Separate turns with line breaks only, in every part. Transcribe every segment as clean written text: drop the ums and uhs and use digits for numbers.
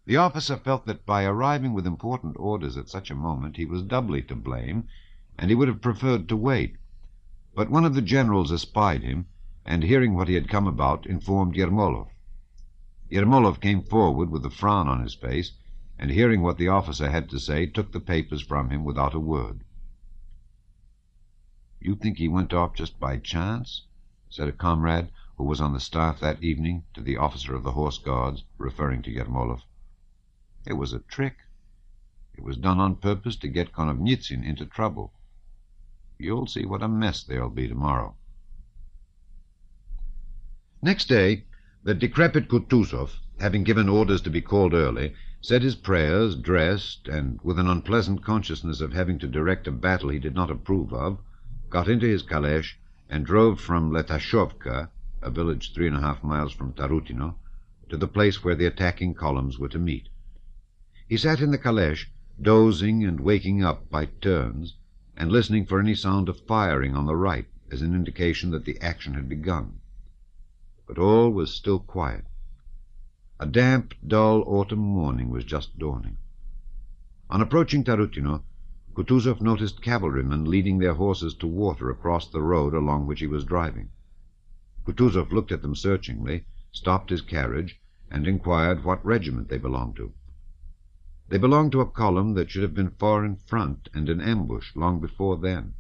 The officer felt that by arriving with important orders at such a moment he was doubly to blame, and he would have preferred to wait. But one of the generals espied him, and hearing what he had come about, informed Yermolov. Yermolov came forward with a frown on his face, and hearing what the officer had to say, took the papers from him without a word. "You think he went off just by chance?" said a comrade who was on the staff that evening to the officer of the Horse Guards, referring to Yermolov. "It was a trick. It was done on purpose to get Konovnitsin into trouble. You'll see what a mess there'll be tomorrow." Next day, the decrepit Kutuzov, having given orders to be called early, said his prayers, dressed, and with an unpleasant consciousness of having to direct a battle he did not approve of, got into his caleche and drove from Letashovka, a village 3.5 miles from Tarutino, to the place where the attacking columns were to meet. He sat in the caleche, dozing and waking up by turns, and listening for any sound of firing on the right as an indication that the action had begun. But all was still quiet. A damp, dull autumn morning was just dawning. On approaching Tarutino, Kutuzov noticed cavalrymen leading their horses to water across the road along which he was driving. Kutuzov looked at them searchingly, stopped his carriage, and inquired what regiment they belonged to. They belonged to a column that should have been far in front and in ambush long before then.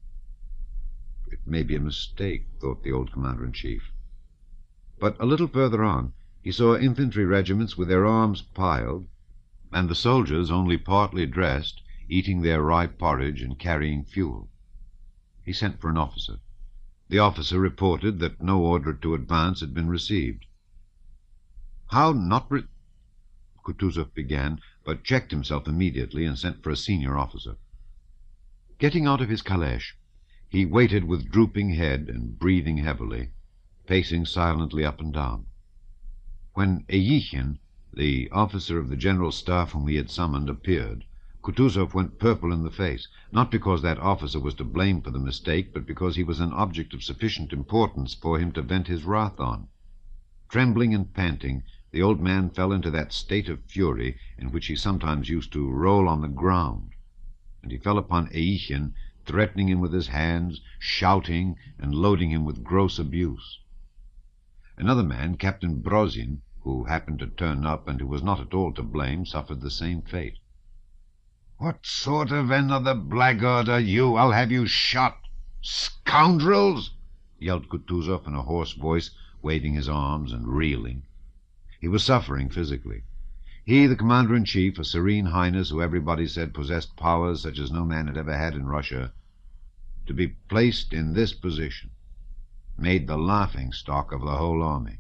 It may be a mistake, thought the old commander-in-chief. But a little further on, he saw infantry regiments with their arms piled, and the soldiers only partly dressed, eating their rye porridge and carrying fuel. He sent for an officer. The officer reported that no order to advance had been received. "How not Kutuzov began, but checked himself immediately and sent for a senior officer. Getting out of his caleche, he waited with drooping head and breathing heavily, pacing silently up and down. When Eichhin, the officer of the general staff whom he had summoned, appeared, Kutuzov went purple in the face, not because that officer was to blame for the mistake, but because he was an object of sufficient importance for him to vent his wrath on. Trembling and panting, the old man fell into that state of fury in which he sometimes used to roll on the ground, and he fell upon Eichhin, threatening him with his hands, shouting, and loading him with gross abuse. Another man, Captain Brozin, who happened to turn up and who was not at all to blame, suffered the same fate. "What sort of another blackguard are you? I'll have you shot! Scoundrels!" yelled Kutuzov in a hoarse voice, waving his arms and reeling. He was suffering physically. He, the commander-in-chief, a serene highness who everybody said possessed powers such as no man had ever had in Russia, to be placed in this position, made the laughing-stock of the whole army.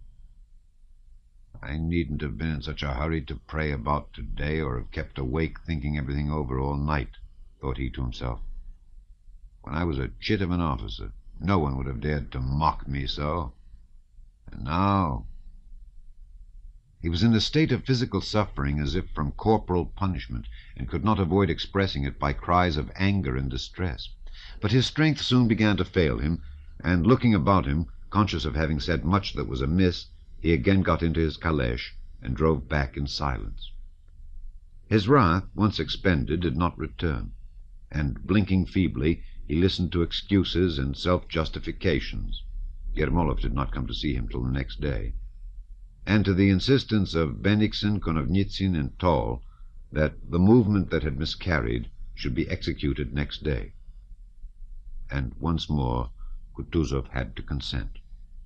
"I needn't have been in such a hurry to pray about today, or have kept awake thinking everything over all night," thought he to himself. "When I was a chit of an officer, no one would have dared to mock me so. And now—" He was in a state of physical suffering as if from corporal punishment, and could not avoid expressing it by cries of anger and distress. But his strength soon began to fail him, and looking about him, conscious of having said much that was amiss, he again got into his caleche and drove back in silence. His wrath, once expended, did not return, and, blinking feebly, he listened to excuses and self-justifications. Yermolov did not come to see him till the next day, and to the insistence of Bennigsen, Konovnitsin, and Toll that the movement that had miscarried should be executed next day. And once more Kutuzov had to consent.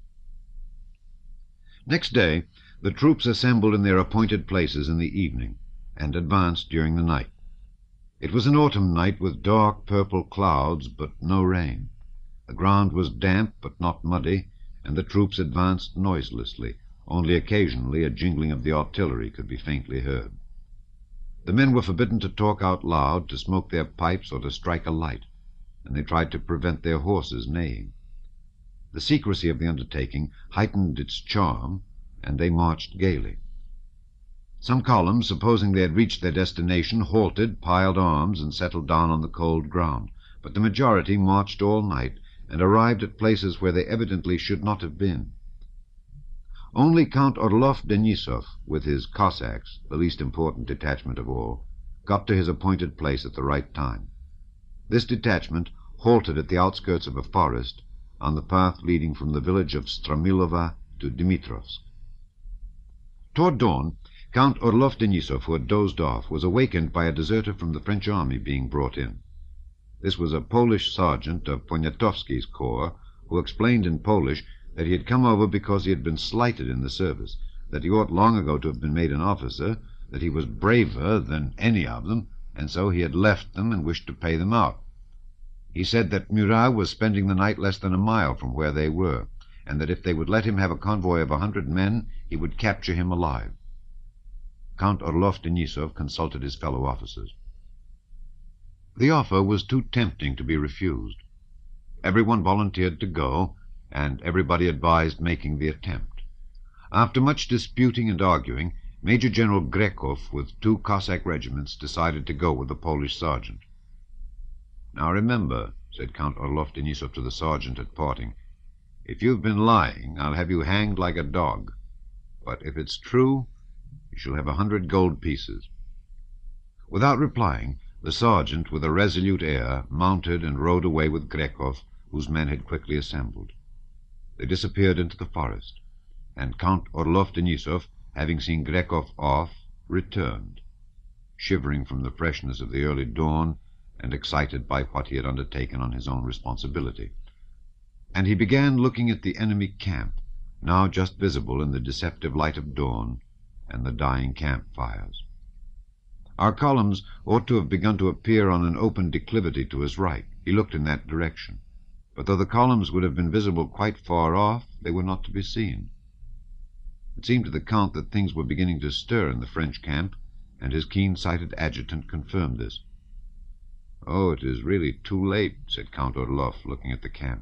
Next day the troops assembled in their appointed places in the evening, and advanced during the night. It was an autumn night with dark purple clouds, but no rain. The ground was damp but not muddy, and the troops advanced noiselessly. Only occasionally a jingling of the artillery could be faintly heard. The men were forbidden to talk out loud, to smoke their pipes, or to strike a light, and they tried to prevent their horses neighing. The secrecy of the undertaking heightened its charm, and they marched gaily. Some columns, supposing they had reached their destination, halted, piled arms, and settled down on the cold ground, but the majority marched all night, and arrived at places where they evidently should not have been. Only Count Orloff Denisov, with his Cossacks, the least important detachment of all, got to his appointed place at the right time. This detachment halted at the outskirts of a forest on the path leading from the village of Stramilova to Dimitrovsk. Toward dawn, Count Orloff Denisov, who had dozed off, was awakened by a deserter from the French army being brought in. This was a Polish sergeant of Poniatowski's corps, who explained in Polish that he had come over because he had been slighted in the service, that he ought long ago to have been made an officer, that he was braver than any of them, and so he had left them and wished to pay them out. He said that Murat was spending the night less than a mile from where they were, and that if they would let him have a convoy of 100 men, he would capture him alive. Count Orloff Denisov consulted his fellow officers. The offer was too tempting to be refused. Everyone volunteered to go, and everybody advised making the attempt. After much disputing and arguing, Major General Grekov, with 2 Cossack regiments, decided to go with the Polish sergeant. "Now remember," said Count Orloff Denisov to the sergeant at parting, "if you've been lying, I'll have you hanged like a dog. But if it's true, you shall have 100 gold pieces." Without replying, the sergeant, with a resolute air, mounted and rode away with Grekov, whose men had quickly assembled. They disappeared into the forest, and Count Orloff Denisov, having seen Grekov off, returned, shivering from the freshness of the early dawn and excited by what he had undertaken on his own responsibility. And he began looking at the enemy camp, now just visible in the deceptive light of dawn and the dying campfires. Our columns ought to have begun to appear on an open declivity to his right. He looked in that direction. But though the columns would have been visible quite far off, they were not to be seen. It seemed to the Count that things were beginning to stir in the French camp, and his keen-sighted adjutant confirmed this. "Oh, it is really too late," said Count Orloff, looking at the camp.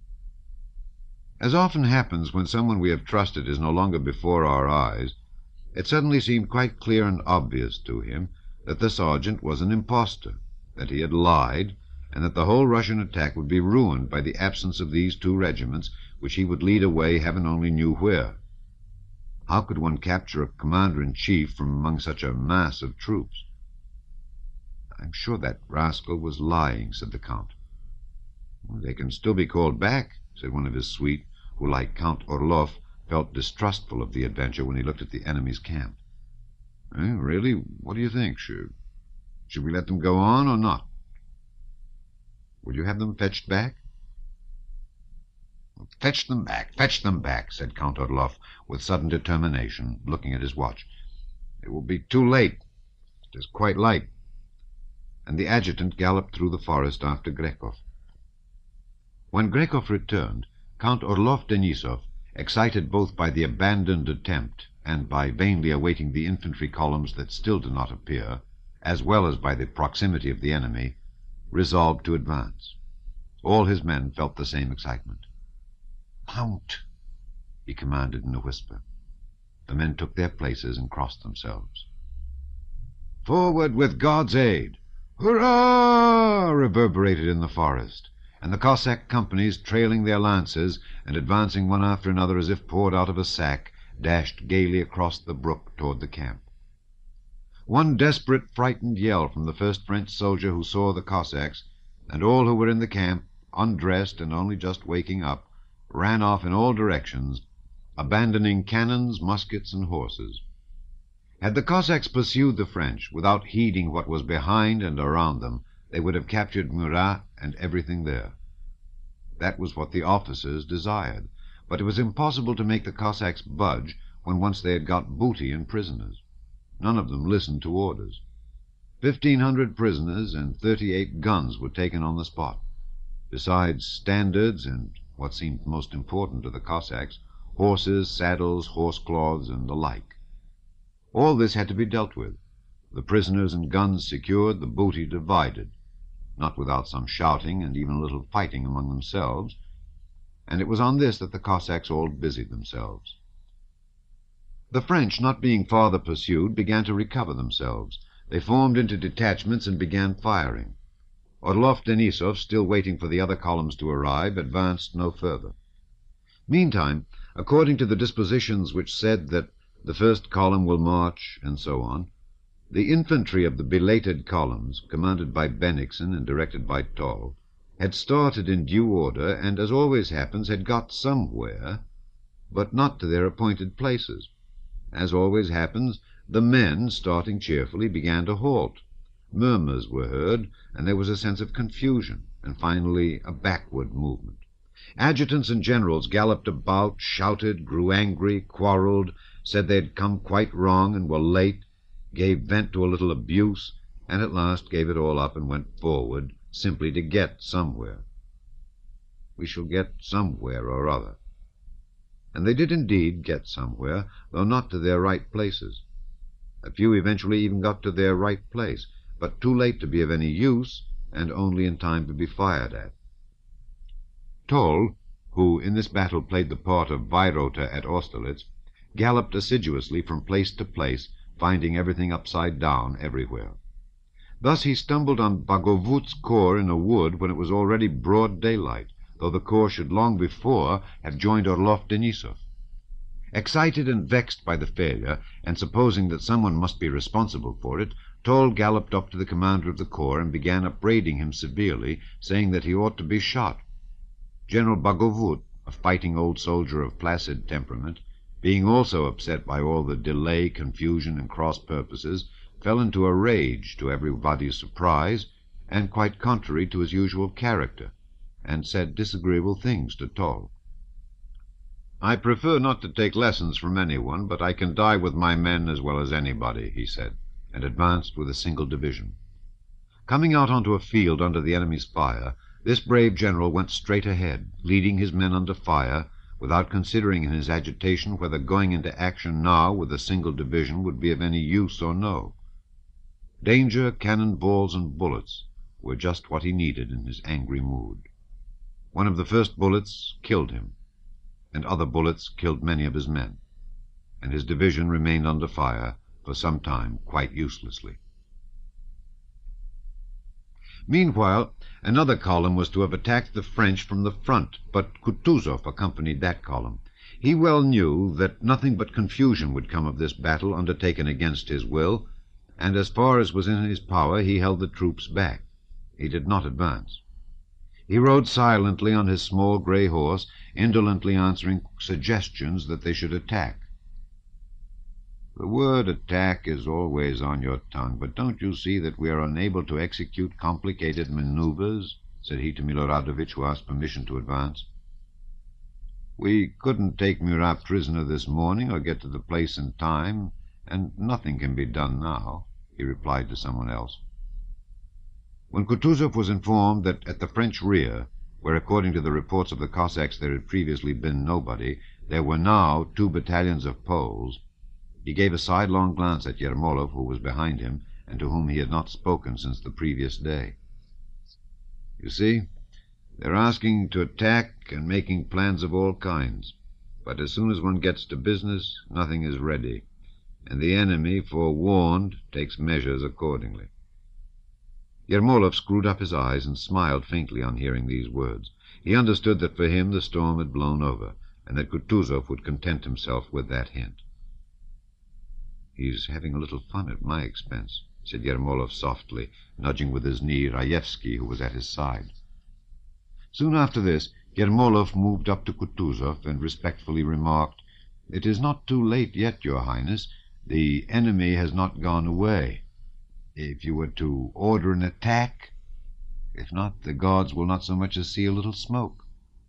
As often happens when someone we have trusted is no longer before our eyes, it suddenly seemed quite clear and obvious to him that the sergeant was an impostor, that he had lied, and that the whole Russian attack would be ruined by the absence of these 2 regiments, which he would lead away heaven only knew where. How could one capture a commander-in-chief from among such a mass of troops? "I'm sure that rascal was lying," said the Count. "They can still be called back," said one of his suite, who, like Count Orloff, felt distrustful of the adventure when he looked at the enemy's camp. Really? What do you think? Should we let them go on or not? Will you have them fetched back?" Fetch them back," said Count Orloff, with sudden determination, looking at his watch. "It will be too late. It is quite light." And the adjutant galloped through the forest after Grekov. When Grekov returned, Count Orloff Denisov, excited both by the abandoned attempt and by vainly awaiting the infantry columns that still did not appear, as well as by the proximity of the enemy, resolved to advance. All his men felt the same excitement. "Mount!" he commanded in a whisper. The men took their places and crossed themselves. "Forward with God's aid!" "Hurrah!" reverberated in the forest, and the Cossack companies, trailing their lances and advancing one after another as if poured out of a sack, dashed gaily across the brook toward the camp. One desperate, frightened yell from the first French soldier who saw the Cossacks, and all who were in the camp, undressed and only just waking up, ran off in all directions, abandoning cannons, muskets, and horses. Had the Cossacks pursued the French without heeding what was behind and around them, they would have captured Murat and everything there. That was what the officers desired, but it was impossible to make the Cossacks budge when once they had got booty and prisoners. None of them listened to orders. 1,500 prisoners and 38 guns were taken on the spot, besides standards and, what seemed most important to the Cossacks, horses, saddles, horsecloths, and the like. All this had to be dealt with. The prisoners and guns secured, the booty divided, not without some shouting and even a little fighting among themselves, and it was on this that the Cossacks all busied themselves. The French, not being farther pursued, began to recover themselves. They formed into detachments and began firing. Orloff Denisov, still waiting for the other columns to arrive, advanced no further. Meantime, according to the dispositions which said that the first column will march, and so on, the infantry of the belated columns, commanded by Bennigsen and directed by Toll, had started in due order, and, as always happens, had got somewhere, but not to their appointed places. As always happens, the men, starting cheerfully, began to halt. Murmurs were heard, and there was a sense of confusion, and finally a backward movement. Adjutants and generals galloped about, shouted, grew angry, quarreled, said they had come quite wrong and were late, gave vent to a little abuse, and at last gave it all up and went forward, simply to get somewhere. We shall get somewhere or other. And they did indeed get somewhere, though not to their right places. A few eventually even got to their right place, but too late to be of any use, and only in time to be fired at. Toll, who in this battle played the part of Weyrother at Austerlitz, galloped assiduously from place to place, finding everything upside down everywhere. Thus he stumbled on Bagovut's corps in a wood when it was already broad daylight, though the corps should long before have joined Orlov-Denisov. Excited and vexed by the failure, and supposing that someone must be responsible for it, Toll galloped up to the commander of the corps and began upbraiding him severely, saying that he ought to be shot. General Bagovut, a fighting old soldier of placid temperament, being also upset by all the delay, confusion, and cross purposes, fell into a rage to everybody's surprise, and quite contrary to his usual character, and said disagreeable things to Toll. "I prefer not to take lessons from anyone, but I can die with my men as well as anybody," he said, and advanced with a single division. Coming out onto a field under the enemy's fire, this brave general went straight ahead, leading his men under fire, without considering in his agitation whether going into action now with a single division would be of any use or no. Danger, cannon balls, and bullets were just what he needed in his angry mood. One of the first bullets killed him, and other bullets killed many of his men, and his division remained under fire for some time quite uselessly. Meanwhile, another column was to have attacked the French from the front, but Kutuzov accompanied that column. He well knew that nothing but confusion would come of this battle undertaken against his will, and as far as was in his power he held the troops back. He did not advance. He rode silently on his small gray horse, indolently answering suggestions that they should attack. "The word attack is always on your tongue, but don't you see that we are unable to execute complicated maneuvers?" said he to Miloradovich, who asked permission to advance. "We couldn't take Murat prisoner this morning or get to the place in time, and nothing can be done now," he replied to someone else. When Kutuzov was informed that at the French rear, where according to the reports of the Cossacks there had previously been nobody, there were now 2 battalions of Poles, he gave a sidelong glance at Yermolov, who was behind him, and to whom he had not spoken since the previous day. "You see, they're asking to attack and making plans of all kinds, but as soon as one gets to business, nothing is ready, and the enemy, forewarned, takes measures accordingly." Yermolov screwed up his eyes and smiled faintly on hearing these words. He understood that for him the storm had blown over, and that Kutuzov would content himself with that hint. "He's having a little fun at my expense," said Yermolov softly, nudging with his knee Raevsky, who was at his side. Soon after this, Yermolov moved up to Kutuzov and respectfully remarked, "It is not too late yet, Your Highness. The enemy has not gone away. If you were to order an attack, if not, the gods will not so much as see a little smoke."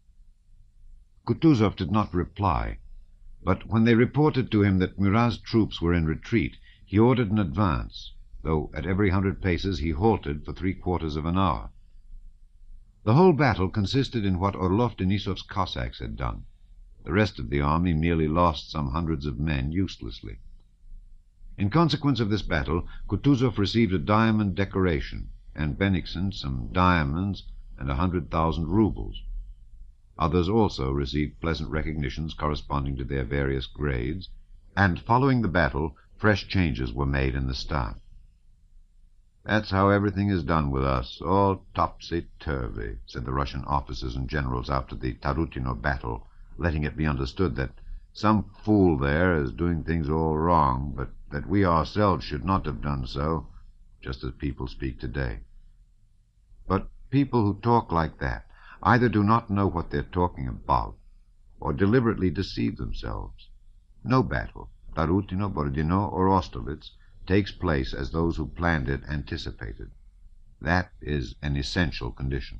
Kutuzov did not reply, but when they reported to him that Murat's troops were in retreat, he ordered an advance, though at every 100 paces he halted for 3/4 of an hour. The whole battle consisted in what Orlov-Denisov's Cossacks had done. The rest of the army merely lost some hundreds of men uselessly. In consequence of this battle, Kutuzov received a diamond decoration, and Bennigsen some diamonds and 100,000 rubles. Others also received pleasant recognitions corresponding to their various grades, and following the battle, fresh changes were made in the staff. "That's how everything is done with us, all topsy-turvy," said the Russian officers and generals after the Tarutino battle, letting it be understood that some fool there is doing things all wrong, but that we ourselves should not have done so, just as people speak today. But people who talk like that either do not know what they're talking about, or deliberately deceive themselves. No battle, Tarútino, Borodino, or Austerlitz, takes place as those who planned it anticipated. That is an essential condition.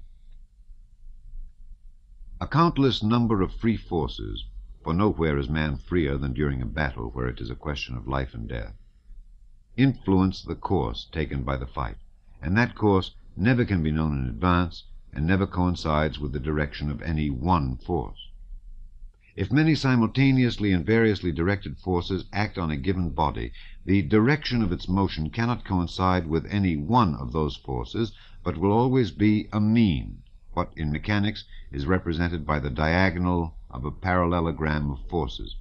A countless number of free forces, for nowhere is man freer than during a battle where it is a question of life and death, influence the course taken by the fight, and that course never can be known in advance and never coincides with the direction of any one force. If many simultaneously and variously directed forces act on a given body, the direction of its motion cannot coincide with any one of those forces, but will always be a mean, what in mechanics is represented by the diagonal of a parallelogram of forces.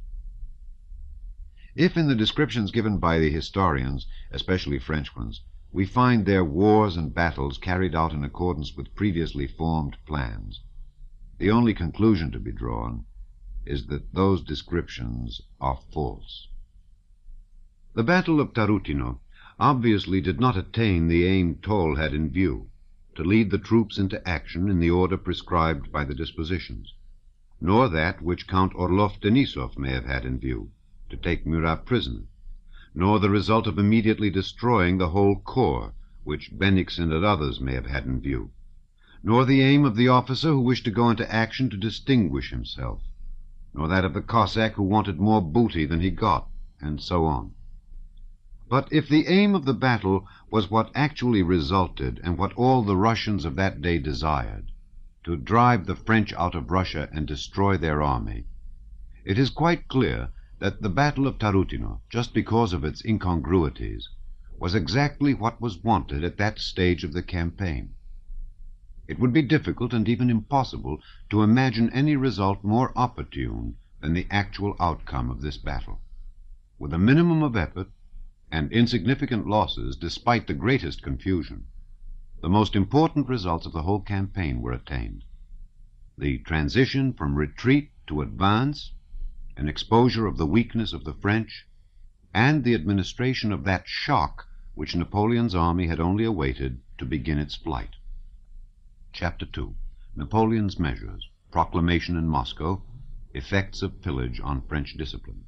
If in the descriptions given by the historians, especially French ones, we find their wars and battles carried out in accordance with previously formed plans, the only conclusion to be drawn is that those descriptions are false. The Battle of Tarútino obviously did not attain the aim Toll had in view, to lead the troops into action in the order prescribed by the dispositions, nor that which Count Orloff Denísov may have had in view, to take Murat prisoner, nor the result of immediately destroying the whole corps, which Bennigsen and others may have had in view, nor the aim of the officer who wished to go into action to distinguish himself, nor that of the Cossack who wanted more booty than he got, and so on. But if the aim of the battle was what actually resulted and what all the Russians of that day desired, to drive the French out of Russia and destroy their army, it is quite clear that the Battle of Tarútino, just because of its incongruities, was exactly what was wanted at that stage of the campaign. It would be difficult and even impossible to imagine any result more opportune than the actual outcome of this battle. With a minimum of effort and insignificant losses, despite the greatest confusion, the most important results of the whole campaign were attained. The transition from retreat to advance, an exposure of the weakness of the French, and the administration of that shock which Napoleon's army had only awaited to begin its flight. Chapter 2. Napoleon's Measures, Proclamation in Moscow, Effects of Pillage on French Discipline.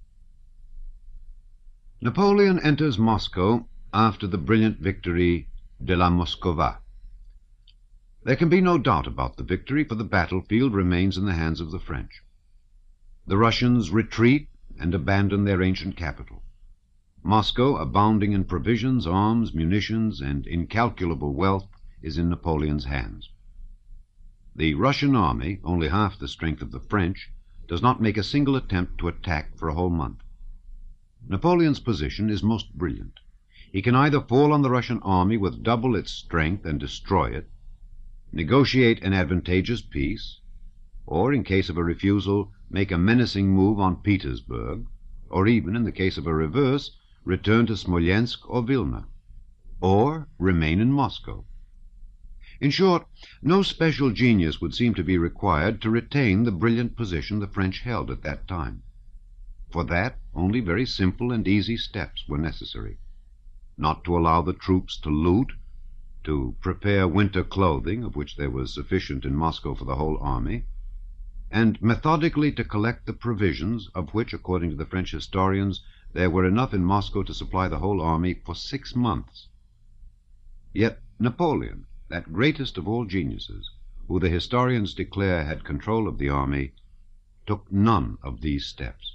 Napoleon enters Moscow after the brilliant victory de la Moskowa. There can be no doubt about the victory, for the battlefield remains in the hands of the French. The Russians retreat and abandon their ancient capital. Moscow, abounding in provisions, arms, munitions, and incalculable wealth, is in Napoleon's hands. The Russian army, only half the strength of the French, does not make a single attempt to attack for a whole month. Napoleon's position is most brilliant. He can either fall on the Russian army with double its strength and destroy it, negotiate an advantageous peace, or, in case of a refusal, make a menacing move on Petersburg, or even, in the case of a reverse, return to Smolensk or Vilna, or remain in Moscow. In short, no special genius would seem to be required to retain the brilliant position the French held at that time. For that, only very simple and easy steps were necessary. Not to allow the troops to loot, to prepare winter clothing, of which there was sufficient in Moscow for the whole army, and methodically to collect the provisions, of which, according to the French historians, there were enough in Moscow to supply the whole army for 6 months. Yet Napoleon, that greatest of all geniuses, who the historians declare had control of the army, took none of these steps.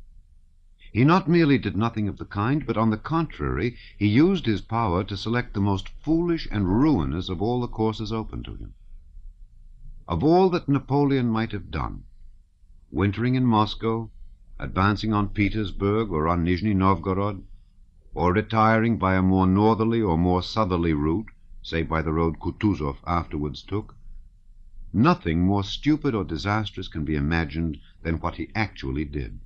He not merely did nothing of the kind, but on the contrary, he used his power to select the most foolish and ruinous of all the courses open to him. Of all that Napoleon might have done, wintering in Moscow, advancing on Petersburg or on Nizhny Novgorod, or retiring by a more northerly or more southerly route, say by the road Kutuzov afterwards took, nothing more stupid or disastrous can be imagined than what he actually did.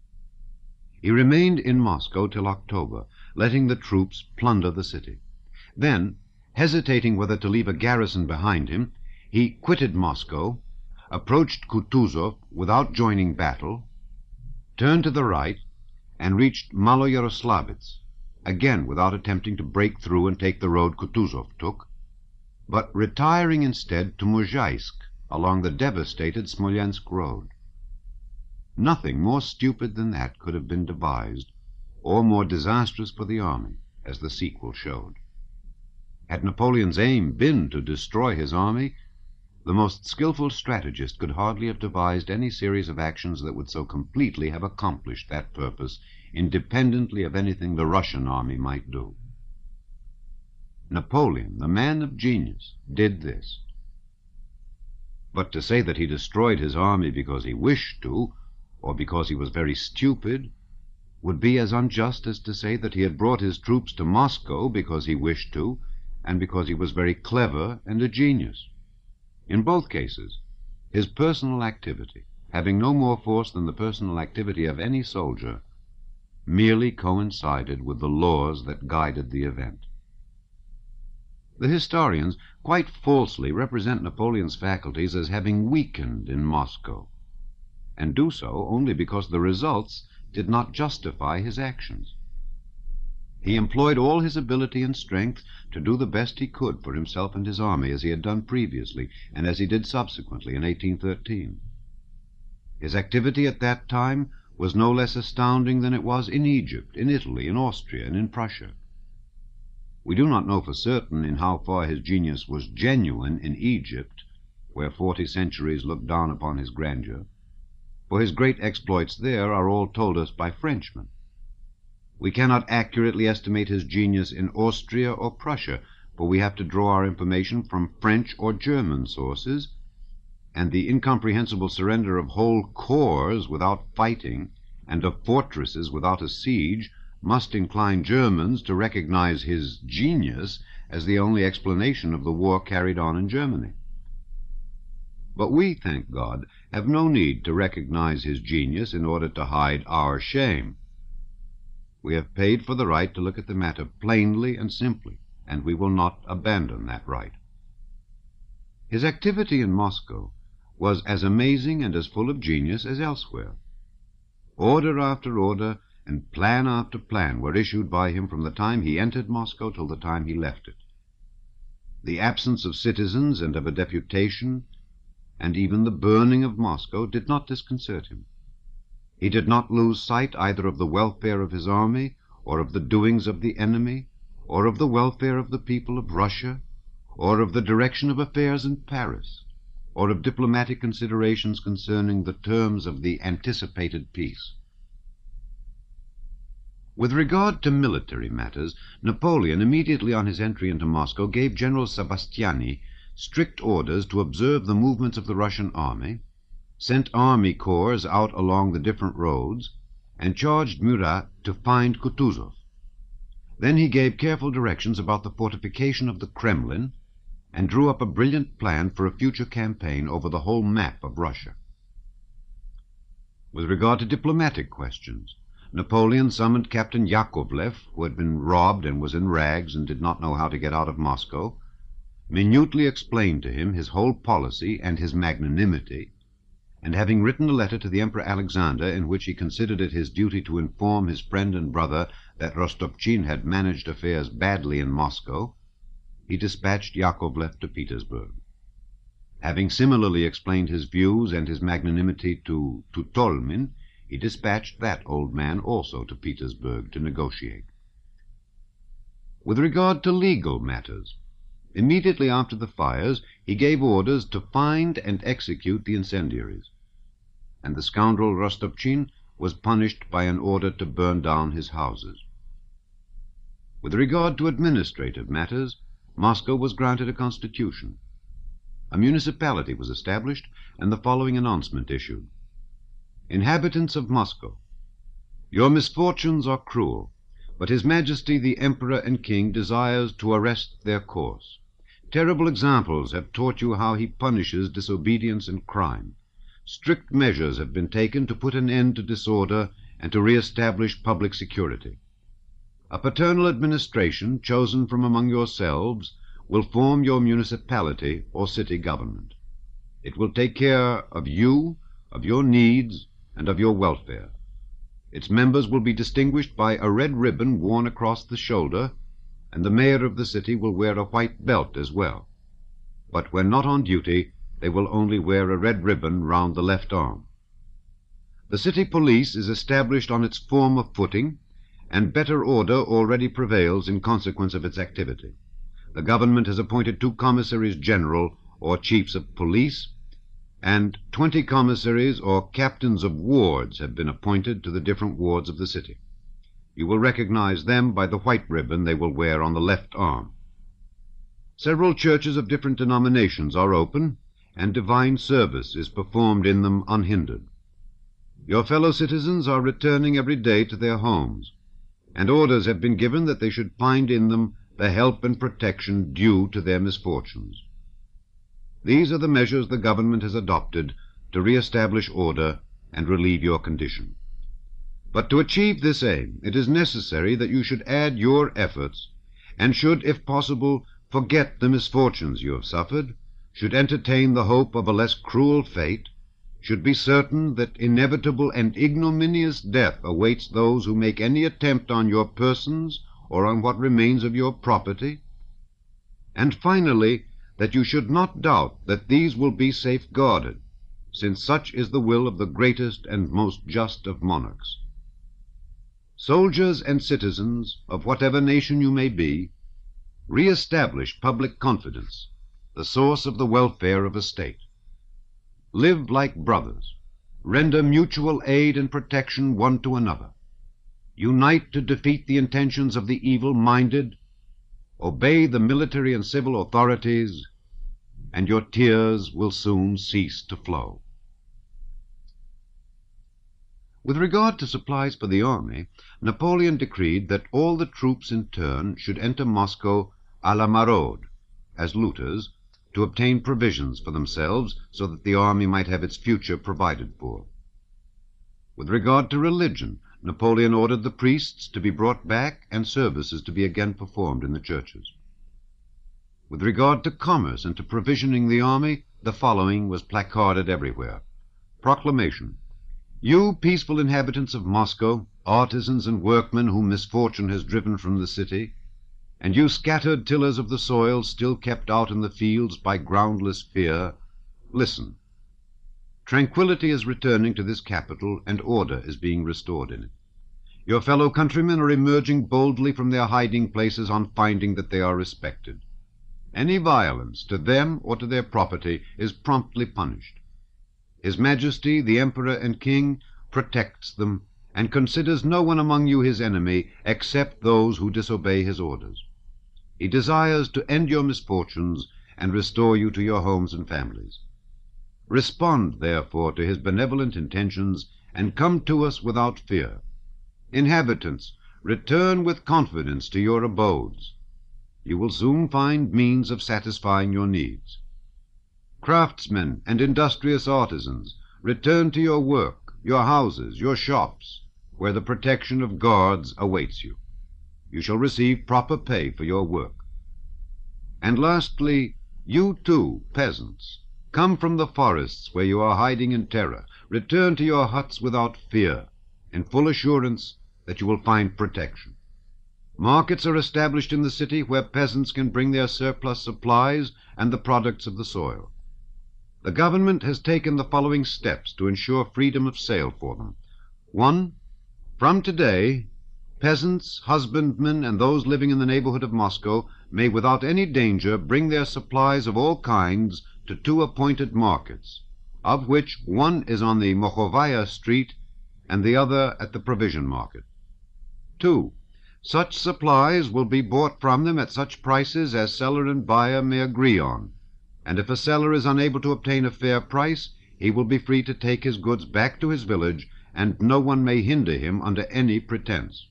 He remained in Moscow till October, letting the troops plunder the city. Then, hesitating whether to leave a garrison behind him, he quitted Moscow, approached Kutuzov without joining battle, turned to the right, and reached Maloyaroslavets, again without attempting to break through and take the road Kutuzov took, but retiring instead to Mozhaisk along the devastated Smolensk road. Nothing more stupid than that could have been devised, or more disastrous for the army, as the sequel showed. Had Napoleon's aim been to destroy his army, the most skillful strategist could hardly have devised any series of actions that would so completely have accomplished that purpose, independently of anything the Russian army might do. Napoleon, the man of genius, did this. But to say that he destroyed his army because he wished to, or because he was very stupid, would be as unjust as to say that he had brought his troops to Moscow because he wished to, and because he was very clever and a genius. In both cases, his personal activity, having no more force than the personal activity of any soldier, merely coincided with the laws that guided the event. The historians quite falsely represent Napoleon's faculties as having weakened in Moscow, and do so only because the results did not justify his actions. He employed all his ability and strength to do the best he could for himself and his army, as he had done previously, and as he did subsequently in 1813. His activity at that time was no less astounding than it was in Egypt, in Italy, in Austria, and in Prussia. We do not know for certain in how far his genius was genuine in Egypt, where 40 centuries looked down upon his grandeur, for his great exploits there are all told us by Frenchmen. We cannot accurately estimate his genius in Austria or Prussia, for we have to draw our information from French or German sources, and the incomprehensible surrender of whole corps without fighting, and of fortresses without a siege, must incline Germans to recognize his genius as the only explanation of the war carried on in Germany. But we, thank God, have no need to recognize his genius in order to hide our shame. We have paid for the right to look at the matter plainly and simply, and we will not abandon that right. His activity in Moscow was as amazing and as full of genius as elsewhere. Order after order and plan after plan were issued by him from the time he entered Moscow till the time he left it. The absence of citizens and of a deputation, and even the burning of Moscow, did not disconcert him. He did not lose sight either of the welfare of his army, or of the doings of the enemy, or of the welfare of the people of Russia, or of the direction of affairs in Paris, or of diplomatic considerations concerning the terms of the anticipated peace. With regard to military matters, Napoleon, immediately on his entry into Moscow, gave General Sebastiani strict orders to observe the movements of the Russian army, sent army corps out along the different roads, and charged Murat to find Kutuzov. Then he gave careful directions about the fortification of the Kremlin, and drew up a brilliant plan for a future campaign over the whole map of Russia. With regard to diplomatic questions, Napoleon summoned Captain Yakovlev, who had been robbed and was in rags and did not know how to get out of Moscow, minutely explained to him his whole policy and his magnanimity, and having written a letter to the Emperor Alexander in which he considered it his duty to inform his friend and brother that Rostopchin had managed affairs badly in Moscow, he dispatched Yakovlev to Petersburg. Having similarly explained his views and his magnanimity to Tolmin, he dispatched that old man also to Petersburg to negotiate. With regard to legal matters, immediately after the fires, he gave orders to find and execute the incendiaries, and the scoundrel Rostopchin was punished by an order to burn down his houses. With regard to administrative matters, Moscow was granted a constitution. A municipality was established, and the following announcement issued. Inhabitants of Moscow, your misfortunes are cruel, but His Majesty the Emperor and King desires to arrest their course. Terrible examples have taught you how he punishes disobedience and crime. Strict measures have been taken to put an end to disorder and to re-establish public security. A paternal administration, chosen from among yourselves, will form your municipality or city government. It will take care of you, of your needs, and of your welfare. Its members will be distinguished by a red ribbon worn across the shoulder, and the mayor of the city will wear a white belt as well. But when not on duty, they will only wear a red ribbon round the left arm. The city police is established on its former footing, and better order already prevails in consequence of its activity. The government has appointed 2 commissaries general, or chiefs of police, and 20 commissaries or captains of wards have been appointed to the different wards of the city. You will recognize them by the white ribbon they will wear on the left arm. Several churches of different denominations are open, and divine service is performed in them unhindered. Your fellow citizens are returning every day to their homes, and orders have been given that they should find in them the help and protection due to their misfortunes. These are the measures the government has adopted to re-establish order and relieve your condition. But to achieve this aim, it is necessary that you should add your efforts, and should, if possible, forget the misfortunes you have suffered, should entertain the hope of a less cruel fate, should be certain that inevitable and ignominious death awaits those who make any attempt on your persons or on what remains of your property, and finally, that you should not doubt that these will be safeguarded, since such is the will of the greatest and most just of monarchs. Soldiers and citizens, of whatever nation you may be, re-establish public confidence, the source of the welfare of a state. Live like brothers, render mutual aid and protection one to another. Unite to defeat the intentions of the evil-minded, obey the military and civil authorities, and your tears will soon cease to flow. With regard to supplies for the army, Napoleon decreed that all the troops in turn should enter Moscow à la maraude, as looters, to obtain provisions for themselves so that the army might have its future provided for. With regard to religion, Napoleon ordered the priests to be brought back and services to be again performed in the churches. With regard to commerce and to provisioning the army, the following was placarded everywhere. Proclamation: You peaceful inhabitants of Moscow, artisans and workmen whom misfortune has driven from the city, and you scattered tillers of the soil still kept out in the fields by groundless fear, listen. Tranquility is returning to this capital, and order is being restored in it. Your fellow countrymen are emerging boldly from their hiding places on finding that they are respected. Any violence to them or to their property is promptly punished. His Majesty, the Emperor and King, protects them, and considers no one among you his enemy except those who disobey his orders. He desires to end your misfortunes and restore you to your homes and families. Respond, therefore, to his benevolent intentions, and come to us without fear. Inhabitants, return with confidence to your abodes. You will soon find means of satisfying your needs. Craftsmen and industrious artisans, return to your work, your houses, your shops, where the protection of guards awaits you. You shall receive proper pay for your work. And lastly, you too, peasants, come from the forests where you are hiding in terror. Return to your huts without fear, in full assurance that you will find protection. Markets are established in the city where peasants can bring their surplus supplies and the products of the soil. The government has taken the following steps to ensure freedom of sale for them. 1. From today, peasants, husbandmen, and those living in the neighborhood of Moscow may without any danger bring their supplies of all kinds to 2 appointed markets, of which one is on the Mokhovaya Street and the other at the provision market. 2. Such supplies will be bought from them at such prices as seller and buyer may agree on, and if a seller is unable to obtain a fair price, he will be free to take his goods back to his village, and no one may hinder him under any pretense.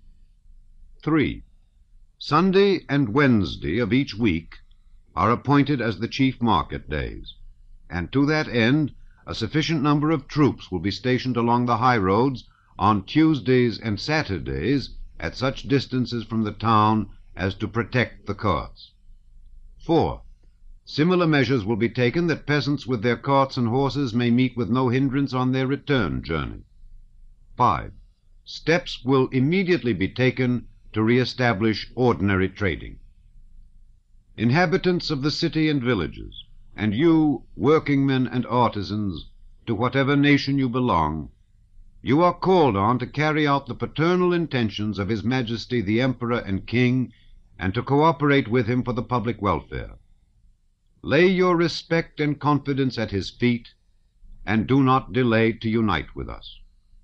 3. Sunday and Wednesday of each week are appointed as the chief market days, and to that end a sufficient number of troops will be stationed along the high roads on Tuesdays and Saturdays at such distances from the town as to protect the carts. 4. Similar measures will be taken that peasants with their carts and horses may meet with no hindrance on their return journey. 5. Steps will immediately be taken to re-establish ordinary trading. Inhabitants of the city and villages, and you, workingmen and artisans, to whatever nation you belong, you are called on to carry out the paternal intentions of His Majesty the Emperor and King, and to cooperate with him for the public welfare. Lay your respect and confidence at his feet, and do not delay to unite with us.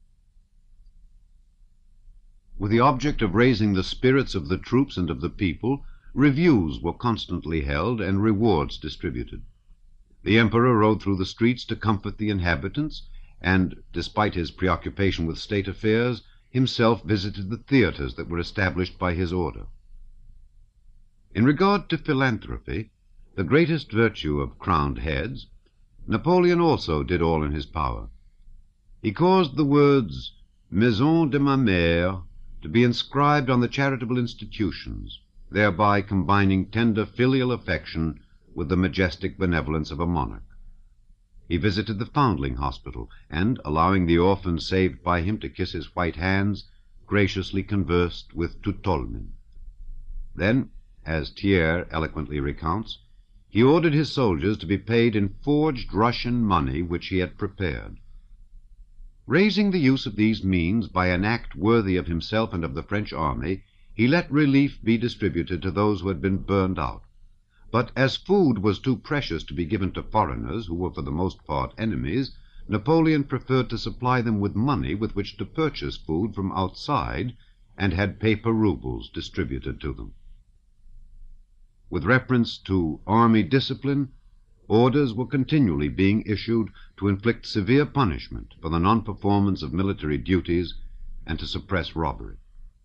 With the object of raising the spirits of the troops and of the people, reviews were constantly held and rewards distributed. The emperor rode through the streets to comfort the inhabitants, and, despite his preoccupation with state affairs, himself visited the theaters that were established by his order. In regard to philanthropy, the greatest virtue of crowned heads, Napoleon also did all in his power. He caused the words Maison de ma Mère to be inscribed on the charitable institutions, thereby combining tender filial affection with the majestic benevolence of a monarch. He visited the Foundling Hospital, and, allowing the orphans saved by him to kiss his white hands, graciously conversed with Tutoldmin. Then, as Thiers eloquently recounts, he ordered his soldiers to be paid in forged Russian money which he had prepared. Raising the use of these means by an act worthy of himself and of the French army, he let relief be distributed to those who had been burned out. But as food was too precious to be given to foreigners, who were for the most part enemies, Napoleon preferred to supply them with money with which to purchase food from outside, and had paper roubles distributed to them. With reference to army discipline, orders were continually being issued to inflict severe punishment for the non-performance of military duties and to suppress robbery.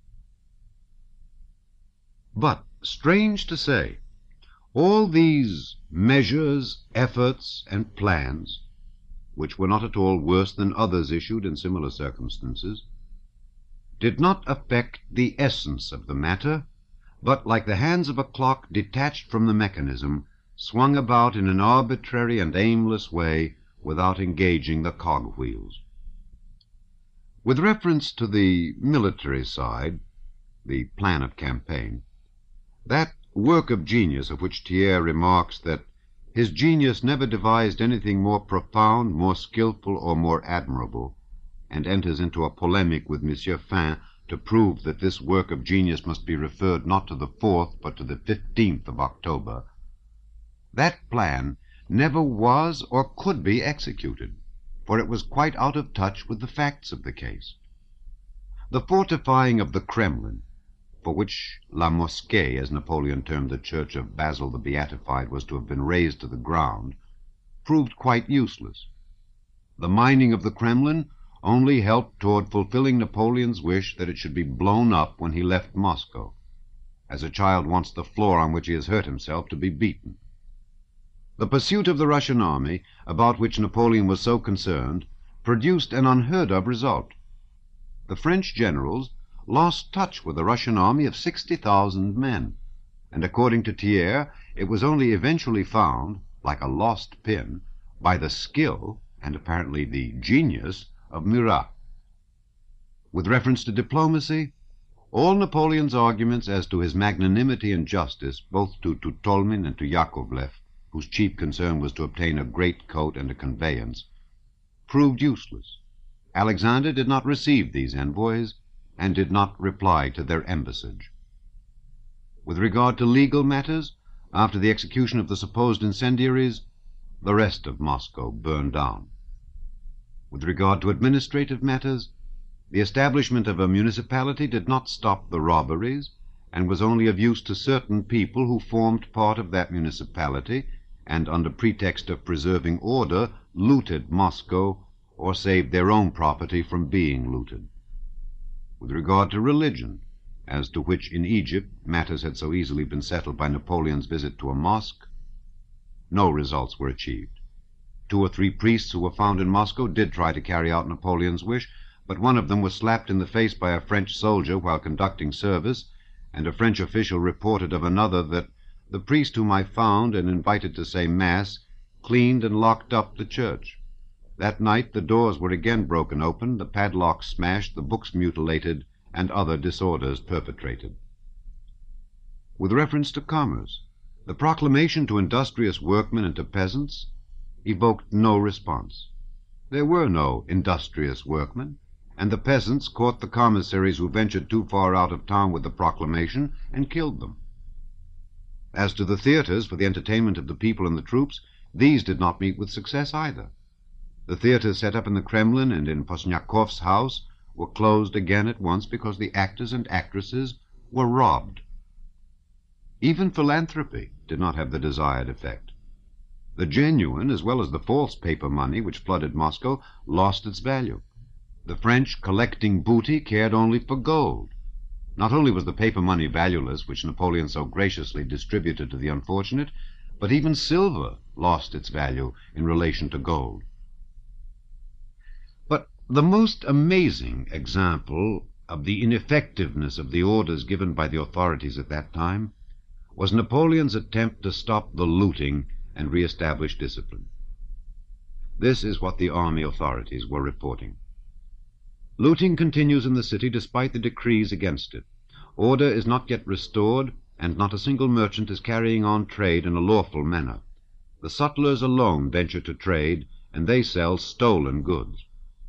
But, strange to say, all these measures, efforts, and plans, which were not at all worse than others issued in similar circumstances, did not affect the essence of the matter, but, like the hands of a clock detached from the mechanism, swung about in an arbitrary and aimless way without engaging the cog-wheels. With reference to the military side, the plan of campaign, that work of genius of which Thiers remarks that his genius never devised anything more profound, more skilful, or more admirable, and enters into a polemic with M. Fin to prove that this work of genius must be referred not to the 4th, but to the 15th of October, that plan never was or could be executed, for it was quite out of touch with the facts of the case. The fortifying of the Kremlin, for which La Mosquée, as Napoleon termed the church of Basil the Beatified, was to have been razed to the ground, proved quite useless. The mining of the Kremlin only helped toward fulfilling Napoleon's wish that it should be blown up when he left Moscow, as a child wants the floor on which he has hurt himself to be beaten. The pursuit of the Russian army, about which Napoleon was so concerned, produced an unheard-of result. The French generals lost touch with a Russian army of 60,000 men, and according to Thiers, it was only eventually found, like a lost pin, by the skill, and apparently the genius, of Murat. With reference to diplomacy, all Napoleon's arguments as to his magnanimity and justice, both to Tutoldmin and to Yakovlev, whose chief concern was to obtain a greatcoat and a conveyance, proved useless. Alexander did not receive these envoys, and did not reply to their embassage. With regard to legal matters, after the execution of the supposed incendiaries, the rest of Moscow burned down. With regard to administrative matters, the establishment of a municipality did not stop the robberies, and was only of use to certain people who formed part of that municipality, and under pretext of preserving order, looted Moscow, or saved their own property from being looted. With regard to religion, as to which in Egypt matters had so easily been settled by Napoleon's visit to a mosque, no results were achieved. 2 or 3 priests who were found in Moscow did try to carry out Napoleon's wish, but one of them was slapped in the face by a French soldier while conducting service, and a French official reported of another that the priest whom I found and invited to say Mass cleaned and locked up the church. That night the doors were again broken open, the padlocks smashed, the books mutilated, and other disorders perpetrated. With reference to commerce, the proclamation to industrious workmen and to peasants evoked no response. There were no industrious workmen, and the peasants caught the commissaries who ventured too far out of town with the proclamation and killed them. As to the theaters for the entertainment of the people and the troops, these did not meet with success either. The theaters set up in the Kremlin and in Posnyakov's house were closed again at once because the actors and actresses were robbed. Even philanthropy did not have the desired effect. The genuine as well as the false paper money which flooded Moscow lost its value. The French, collecting booty, cared only for gold. Not only was the paper money valueless, which Napoleon so graciously distributed to the unfortunate, but even silver lost its value in relation to gold. But the most amazing example of the ineffectiveness of the orders given by the authorities at that time was Napoleon's attempt to stop the looting and re-establish discipline. This is what the army authorities were reporting. Looting continues in the city despite the decrees against it. Order is not yet restored, and not a single merchant is carrying on trade in a lawful manner. The sutlers alone venture to trade, and they sell stolen goods.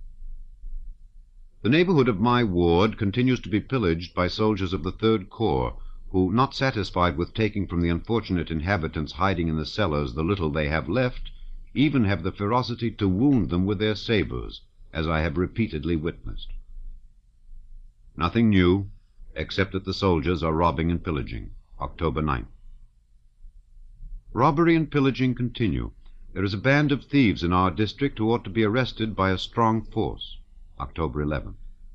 The neighborhood of my ward continues to be pillaged by soldiers of the Third Corps, who, not satisfied with taking from the unfortunate inhabitants hiding in the cellars the little they have left, even have the ferocity to wound them with their sabers, as I have repeatedly witnessed. Nothing new, except that the soldiers are robbing and pillaging. October 9th. Robbery and pillaging continue. There is a band of thieves in our district who ought to be arrested by a strong force. October 11th.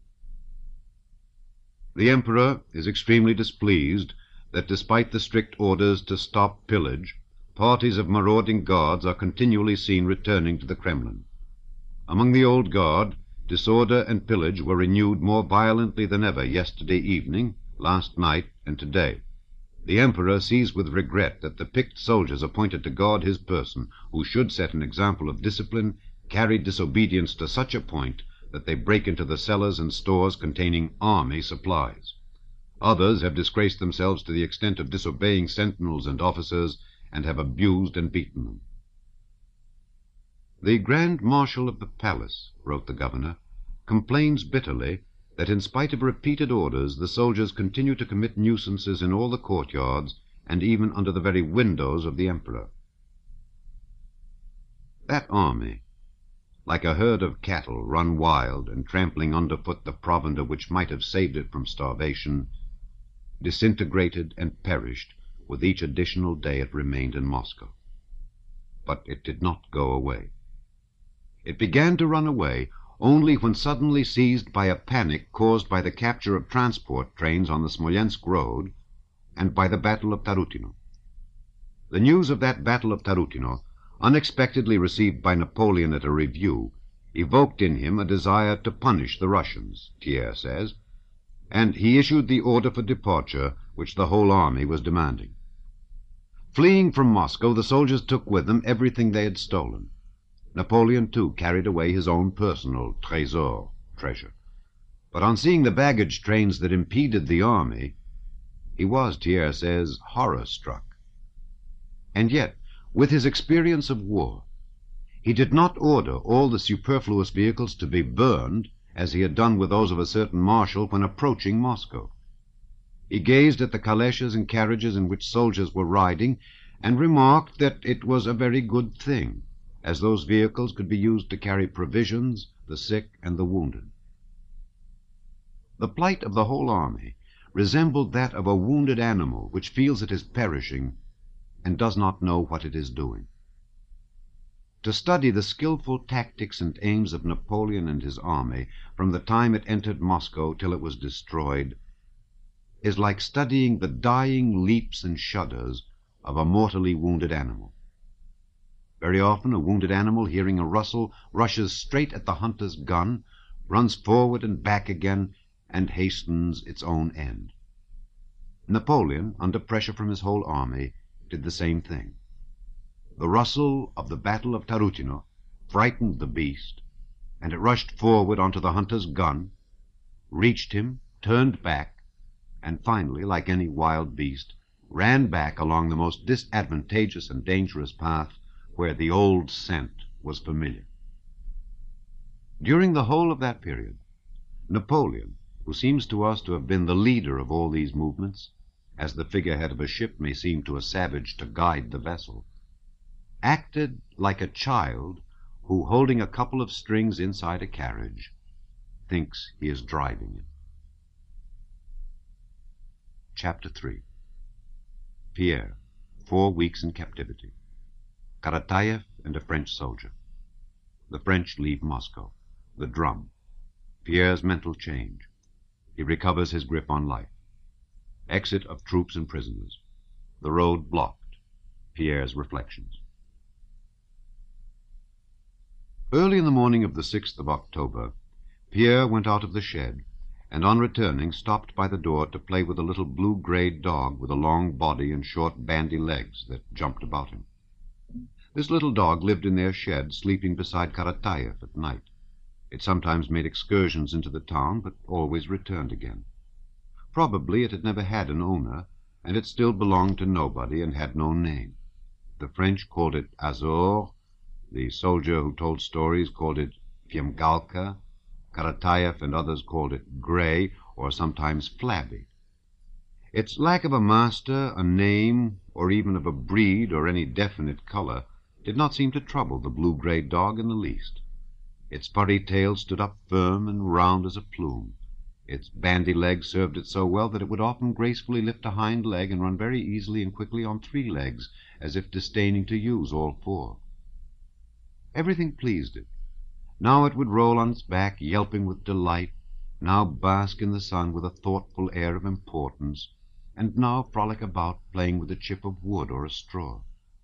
The Emperor is extremely displeased that despite the strict orders to stop pillage, parties of marauding guards are continually seen returning to the Kremlin. Among the old guard, disorder and pillage were renewed more violently than ever yesterday evening, last night, and today. The Emperor sees with regret that the picked soldiers appointed to guard his person, who should set an example of discipline, carried disobedience to such a point that they break into the cellars and stores containing army supplies. Others have disgraced themselves to the extent of disobeying sentinels and officers, and have abused and beaten them. The Grand Marshal of the Palace, wrote the governor, complains bitterly that in spite of repeated orders the soldiers continue to commit nuisances in all the courtyards and even under the very windows of the Emperor. That army, like a herd of cattle run wild and trampling underfoot the provender which might have saved it from starvation, disintegrated and perished with each additional day it remained in Moscow. But it did not go away. It began to run away only when suddenly seized by a panic caused by the capture of transport trains on the Smolensk road and by the Battle of Tarutino. The news of that Battle of Tarutino, unexpectedly received by Napoleon at a review, evoked in him a desire to punish the Russians, Thiers says, and he issued the order for departure which the whole army was demanding. Fleeing from Moscow, the soldiers took with them everything they had stolen. Napoleon, too, carried away his own personal trésor, treasure. But on seeing the baggage trains that impeded the army, he was, Thiers says, horror-struck. And yet, with his experience of war, he did not order all the superfluous vehicles to be burned, as he had done with those of a certain marshal when approaching Moscow. He gazed at the calèches and carriages in which soldiers were riding, and remarked that it was a very good thing, as those vehicles could be used to carry provisions, the sick, and the wounded. The plight of the whole army resembled that of a wounded animal which feels it is perishing and does not know what it is doing. To study the skillful tactics and aims of Napoleon and his army from the time it entered Moscow till it was destroyed is like studying the dying leaps and shudders of a mortally wounded animal. Very often a wounded animal, hearing a rustle, rushes straight at the hunter's gun, runs forward and back again, and hastens its own end. Napoleon, under pressure from his whole army, did the same thing. The rustle of the Battle of Tarútino frightened the beast, and it rushed forward onto the hunter's gun, reached him, turned back, and finally, like any wild beast, ran back along the most disadvantageous and dangerous path where the old scent was familiar. During the whole of that period, Napoleon, who seems to us to have been the leader of all these movements, as the figurehead of a ship may seem to a savage to guide the vessel, acted like a child who, holding a couple of strings inside a carriage, thinks he is driving it. Chapter 3. Pierre, 4 weeks in captivity. Karatayev and a French soldier. The French leave Moscow. The drum. Pierre's mental change. He recovers his grip on life. Exit of troops and prisoners. The road blocked. Pierre's reflections. Early in the morning of the 6th of October, Pierre went out of the shed, and on returning stopped by the door to play with a little blue-grey dog with a long body and short bandy legs that jumped about him. This little dog lived in their shed, sleeping beside Karatayev at night. It sometimes made excursions into the town, but always returned again. Probably it had never had an owner, and it still belonged to nobody and had no name. The French called it Azor, the soldier who told stories called it Fiemgalka, Karatayev and others called it Grey, or sometimes Flabby. Its lack of a master, a name, or even of a breed or any definite color did not seem to trouble the blue-gray dog in the least. Its furry tail stood up firm and round as a plume. Its bandy legs served it so well that it would often gracefully lift a hind leg and run very easily and quickly on 3 legs, as if disdaining to use all 4. Everything pleased it. Now it would roll on its back, yelping with delight, now bask in the sun with a thoughtful air of importance, and now frolic about, playing with a chip of wood or a straw.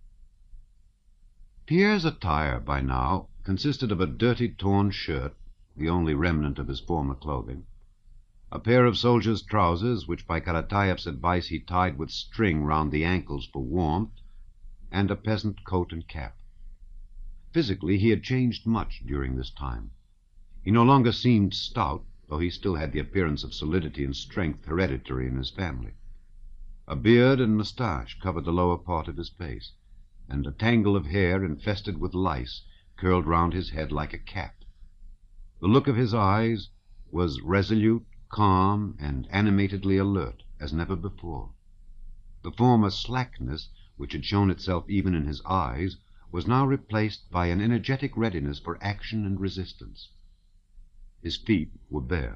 Pierre's attire by now consisted of a dirty torn shirt, the only remnant of his former clothing, a pair of soldier's trousers, which by Karatayev's advice he tied with string round the ankles for warmth, and a peasant coat and cap. Physically, he had changed much during this time. He no longer seemed stout, though he still had the appearance of solidity and strength hereditary in his family. A beard and moustache covered the lower part of his face, and a tangle of hair infested with lice curled round his head like a cap. The look of his eyes was resolute, calm, and animatedly alert as never before. The former slackness, which had shown itself even in his eyes, was now replaced by an energetic readiness for action and resistance. His feet were bare.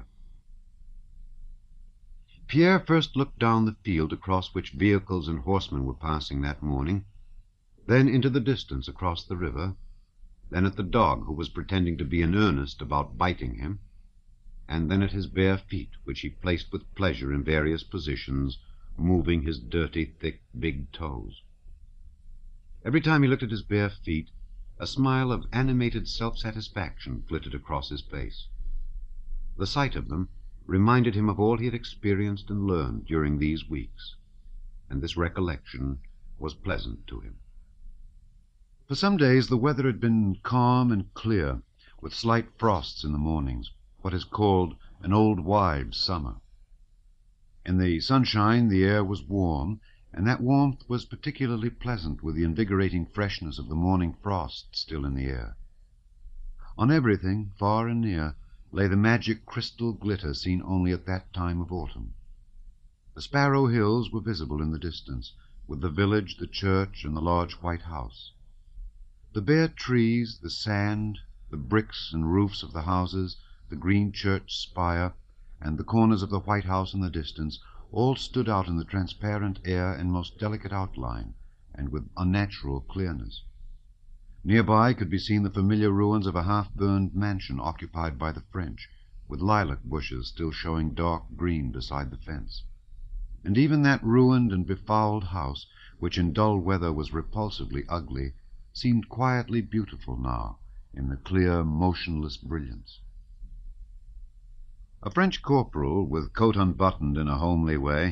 Pierre first looked down the field across which vehicles and horsemen were passing that morning, then into the distance across the river, then at the dog who was pretending to be in earnest about biting him, and then at his bare feet, which he placed with pleasure in various positions, moving his dirty, thick, big toes. Every time he looked at his bare feet, a smile of animated self-satisfaction flitted across his face. The sight of them reminded him of all he had experienced and learned during these weeks, and this recollection was pleasant to him. For some days the weather had been calm and clear, with slight frosts in the mornings, what is called an old wives' summer. In the sunshine the air was warm, and that warmth was particularly pleasant with the invigorating freshness of the morning frost still in the air. On everything, far and near, lay the magic crystal glitter seen only at that time of autumn. The Sparrow Hills were visible in the distance, with the village, the church, and the large white house. The bare trees, the sand, the bricks and roofs of the houses, the green church spire, and the corners of the White House in the distance, all stood out in the transparent air in most delicate outline, and with unnatural clearness. Nearby could be seen the familiar ruins of a half-burned mansion occupied by the French, with lilac bushes still showing dark green beside the fence. And even that ruined and befouled house, which in dull weather was repulsively ugly, seemed quietly beautiful now, in the clear, motionless brilliance. A French corporal, with coat unbuttoned in a homely way,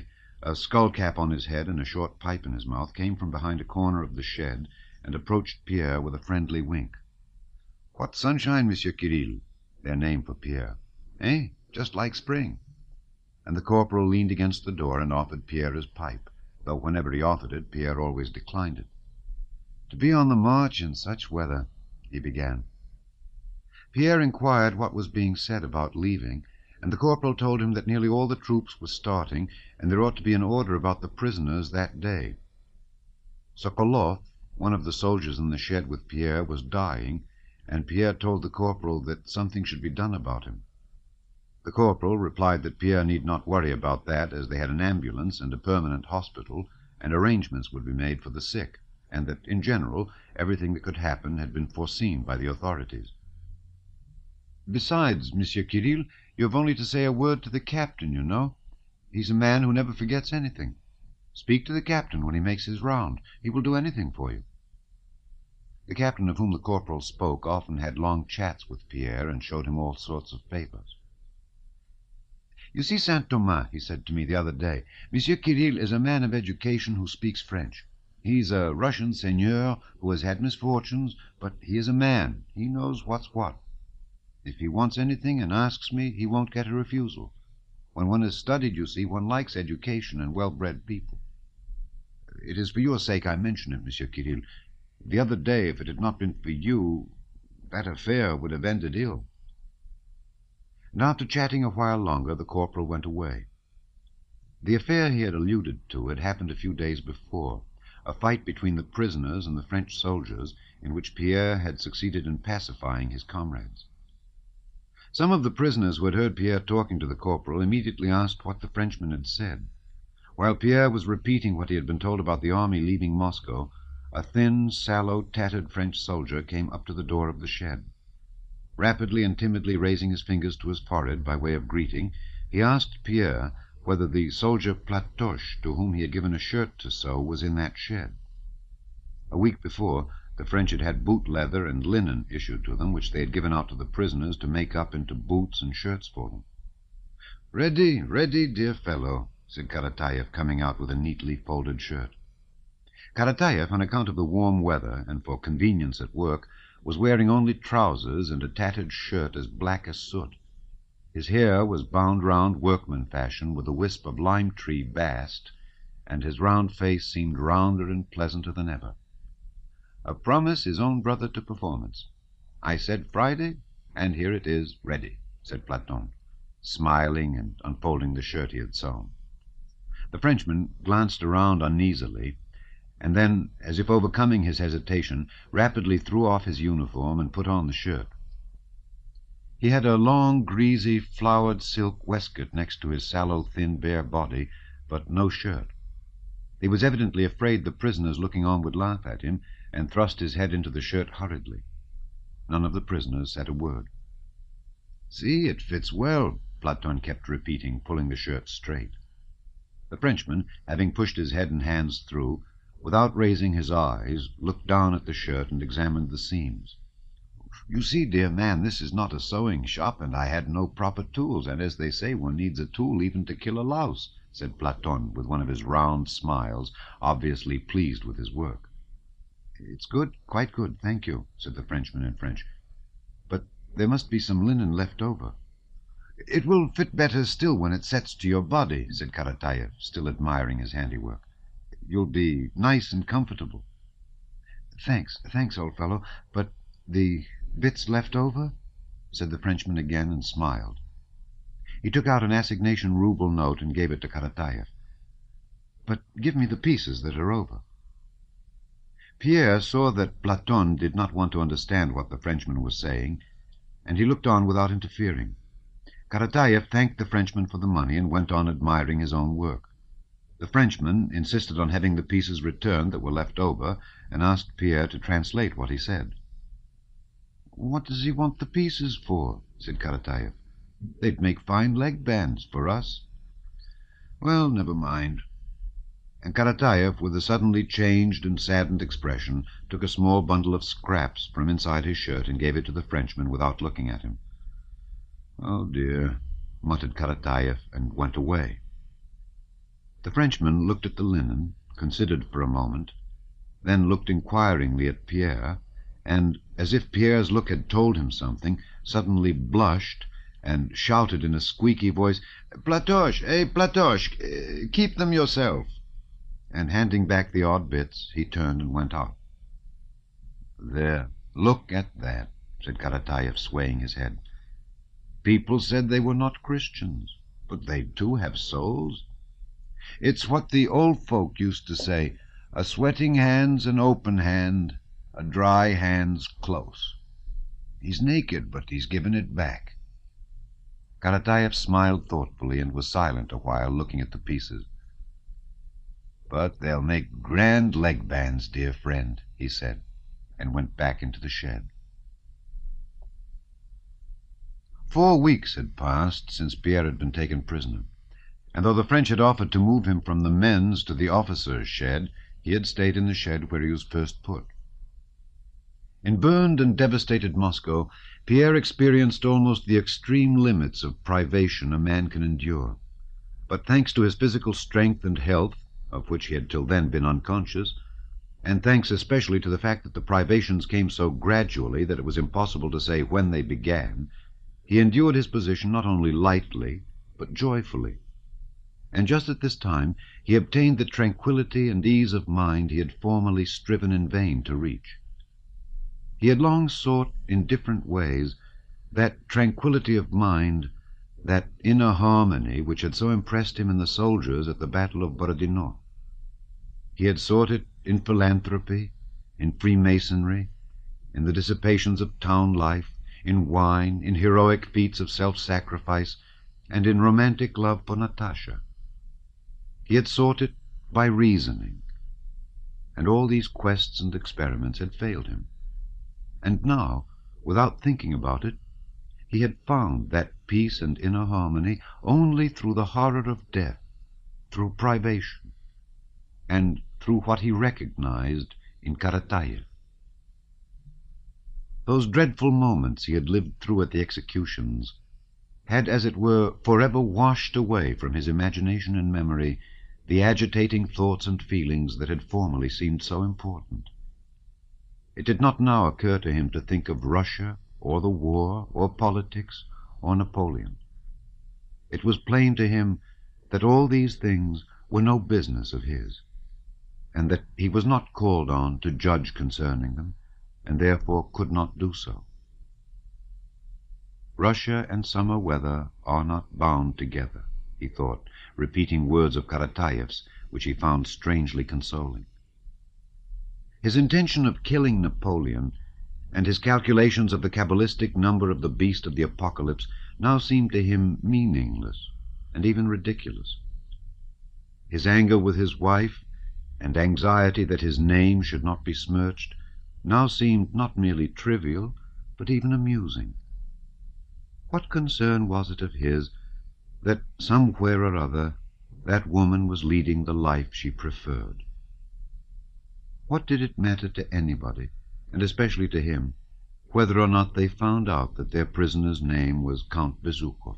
a skull-cap on his head and a short pipe in his mouth, came from behind a corner of the shed and approached Pierre with a friendly wink. "What sunshine, Monsieur Kirill," their name for Pierre. "Eh? Just like spring." And the corporal leaned against the door and offered Pierre his pipe, though whenever he offered it, Pierre always declined it. "To be on the march in such weather," he began. Pierre inquired what was being said about leaving, and the corporal told him that nearly all the troops were starting, and there ought to be an order about the prisoners that day. Sokolov, one of the soldiers in the shed with Pierre, was dying, and Pierre told the corporal that something should be done about him. The corporal replied that Pierre need not worry about that, as they had an ambulance and a permanent hospital, and arrangements would be made for the sick, and that, in general, everything that could happen had been foreseen by the authorities. "Besides, Monsieur Kirill, you have only to say a word to the captain, you know. He's a man who never forgets anything. Speak to the captain when he makes his round. He will do anything for you." The captain of whom the corporal spoke often had long chats with Pierre and showed him all sorts of papers. "You see, Saint Thomas," he said to me the other day, "Monsieur Kirill is a man of education who speaks French. He's a Russian seigneur who has had misfortunes, but he is a man. He knows what's what. If he wants anything and asks me, he won't get a refusal. When one has studied, you see, one likes education and well-bred people. It is for your sake I mention it, Monsieur Kirill. The other day, if it had not been for you, that affair would have ended ill." And after chatting a while longer, the corporal went away. The affair he had alluded to had happened a few days before, a fight between the prisoners and the French soldiers, in which Pierre had succeeded in pacifying his comrades. Some of the prisoners who had heard Pierre talking to the corporal immediately asked what the Frenchman had said. While Pierre was repeating what he had been told about the army leaving Moscow, a thin, sallow, tattered French soldier came up to the door of the shed. Rapidly and timidly raising his fingers to his forehead by way of greeting, he asked Pierre whether the soldier Platoche, to whom he had given a shirt to sew, was in that shed. A week before, the French had had boot leather and linen issued to them, which they had given out to the prisoners to make up into boots and shirts for them. "Ready, ready, dear fellow," said Karatayev, coming out with a neatly folded shirt. Karatayev, on account of the warm weather and for convenience at work, was wearing only trousers and a tattered shirt as black as soot. His hair was bound round workman fashion with a wisp of lime-tree bast, and his round face seemed rounder and pleasanter than ever. A promise his own brother to performance. "I said Friday, and here it is, ready," said Platon, smiling and unfolding the shirt he had sewn. The Frenchman glanced around uneasily, and then, as if overcoming his hesitation, rapidly threw off his uniform and put on the shirt. He had a long, greasy, flowered silk waistcoat next to his sallow, thin, bare body, but no shirt. He was evidently afraid the prisoners looking on would laugh at him, and thrust his head into the shirt hurriedly. None of the prisoners said a word. "See, it fits well," Platon kept repeating, pulling the shirt straight. The Frenchman, having pushed his head and hands through, without raising his eyes, looked down at the shirt and examined the seams. "You see, dear man, this is not a sewing shop, and I had no proper tools, and as they say, one needs a tool even to kill a louse," said Platon, with one of his round smiles, obviously pleased with his work. "It's good, quite good, thank you," said the Frenchman in French. "But there must be some linen left over." "It will fit better still when it sets to your body," said Karatayev, still admiring his handiwork. "You'll be nice and comfortable." Thanks, old fellow, but the bits left over?" said the Frenchman again, and smiled. He took out an assignation rouble note and gave it to Karatayev. "But give me the pieces that are over." Pierre saw that Platon did not want to understand what the Frenchman was saying, and he looked on without interfering. Karatayev thanked the Frenchman for the money and went on admiring his own work. The Frenchman insisted on having the pieces returned that were left over, and asked Pierre to translate what he said. "What does he want the pieces for?" said Karatayev. "They'd make fine leg bands for us." "Well, never mind." And Karatayev, with a suddenly changed and saddened expression, took a small bundle of scraps from inside his shirt and gave it to the Frenchman without looking at him. "Oh, dear," muttered Karatayev, and went away. The Frenchman looked at the linen, considered for a moment, then looked inquiringly at Pierre, and, as if Pierre's look had told him something, suddenly blushed and shouted in a squeaky voice, "Platoche, Platoche, keep them yourself." And handing back the odd bits, he turned and went out. "There, look at that," said Karatayev, swaying his head. "People said they were not Christians, but they too have souls. It's what the old folk used to say, a sweating hand's an open hand, a dry hand's close. He's naked, but he's given it back." Karatayev smiled thoughtfully and was silent a while, looking at the pieces. "But they'll make grand leg bands, dear friend," he said, and went back into the shed. 4 weeks had passed since Pierre had been taken prisoner, and though the French had offered to move him from the men's to the officers' shed, he had stayed in the shed where he was first put. In burned and devastated Moscow, Pierre experienced almost the extreme limits of privation a man can endure. But thanks to his physical strength and health, of which he had till then been unconscious, and thanks especially to the fact that the privations came so gradually that it was impossible to say when they began, he endured his position not only lightly, but joyfully. And just at this time he obtained the tranquillity and ease of mind he had formerly striven in vain to reach. He had long sought in different ways that tranquillity of mind, that inner harmony which had so impressed him in the soldiers at the Battle of Borodino. He had sought it in philanthropy, in Freemasonry, in the dissipations of town life, in wine, in heroic feats of self-sacrifice, and in romantic love for Natasha. He had sought it by reasoning, and all these quests and experiments had failed him. And now, without thinking about it, he had found that peace and inner harmony only through the horror of death, through privation, and through what he recognized in Karatayev. Those dreadful moments he had lived through at the executions had, as it were, forever washed away from his imagination and memory the agitating thoughts and feelings that had formerly seemed so important. It did not now occur to him to think of Russia, or the war, or politics, or Napoleon. It was plain to him that all these things were no business of his, and that he was not called on to judge concerning them, and therefore could not do so. Russia and summer weather are not bound together, he thought, repeating words of Karatayev's, which he found strangely consoling. His intention of killing Napoleon, and his calculations of the cabalistic number of the beast of the apocalypse, now seemed to him meaningless and even ridiculous. His anger with his wife, and anxiety that his name should not be smirched, now seemed not merely trivial, but even amusing. What concern was it of his that somewhere or other that woman was leading the life she preferred? What did it matter to anybody, and especially to him, whether or not they found out that their prisoner's name was Count Bezúkhov?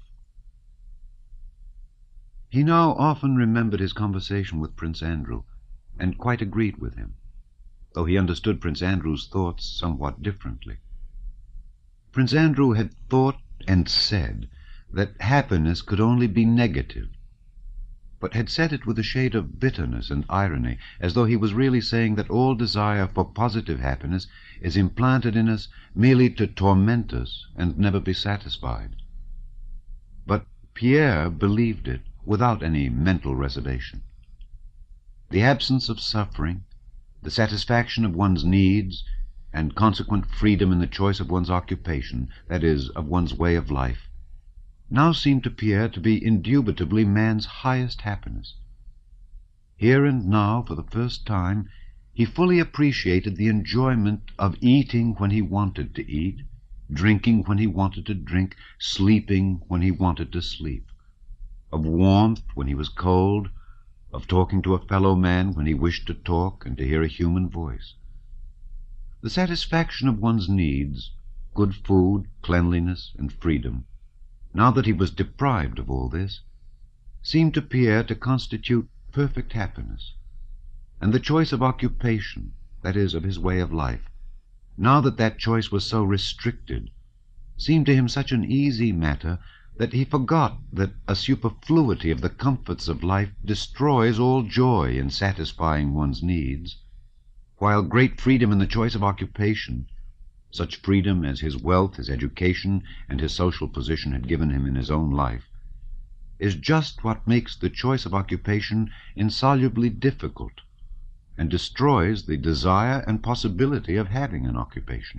He now often remembered his conversation with Prince Andrew, and quite agreed with him, though he understood Prince Andrew's thoughts somewhat differently. Prince Andrew had thought and said that happiness could only be negative, but had said it with a shade of bitterness and irony, as though he was really saying that all desire for positive happiness is implanted in us merely to torment us and never be satisfied. But Pierre believed it without any mental reservation. The absence of suffering, the satisfaction of one's needs, and consequent freedom in the choice of one's occupation, that is, of one's way of life, now seemed to Pierre to be indubitably man's highest happiness. Here and now, for the first time, he fully appreciated the enjoyment of eating when he wanted to eat, drinking when he wanted to drink, sleeping when he wanted to sleep, of warmth when he was cold, of talking to a fellow man when he wished to talk and to hear a human voice. The satisfaction of one's needs, good food, cleanliness, and freedom, now that he was deprived of all this, seemed to Pierre to constitute, perfect happiness, and the choice of occupation, that is, of his way of life, now that that choice was so restricted, seemed to him such an easy matter that he forgot that a superfluity of the comforts of life destroys all joy in satisfying one's needs, while great freedom in the choice of occupation, such freedom as his wealth, his education, and his social position had given him in his own life, is just what makes the choice of occupation insolubly difficult, and destroys the desire and possibility of having an occupation.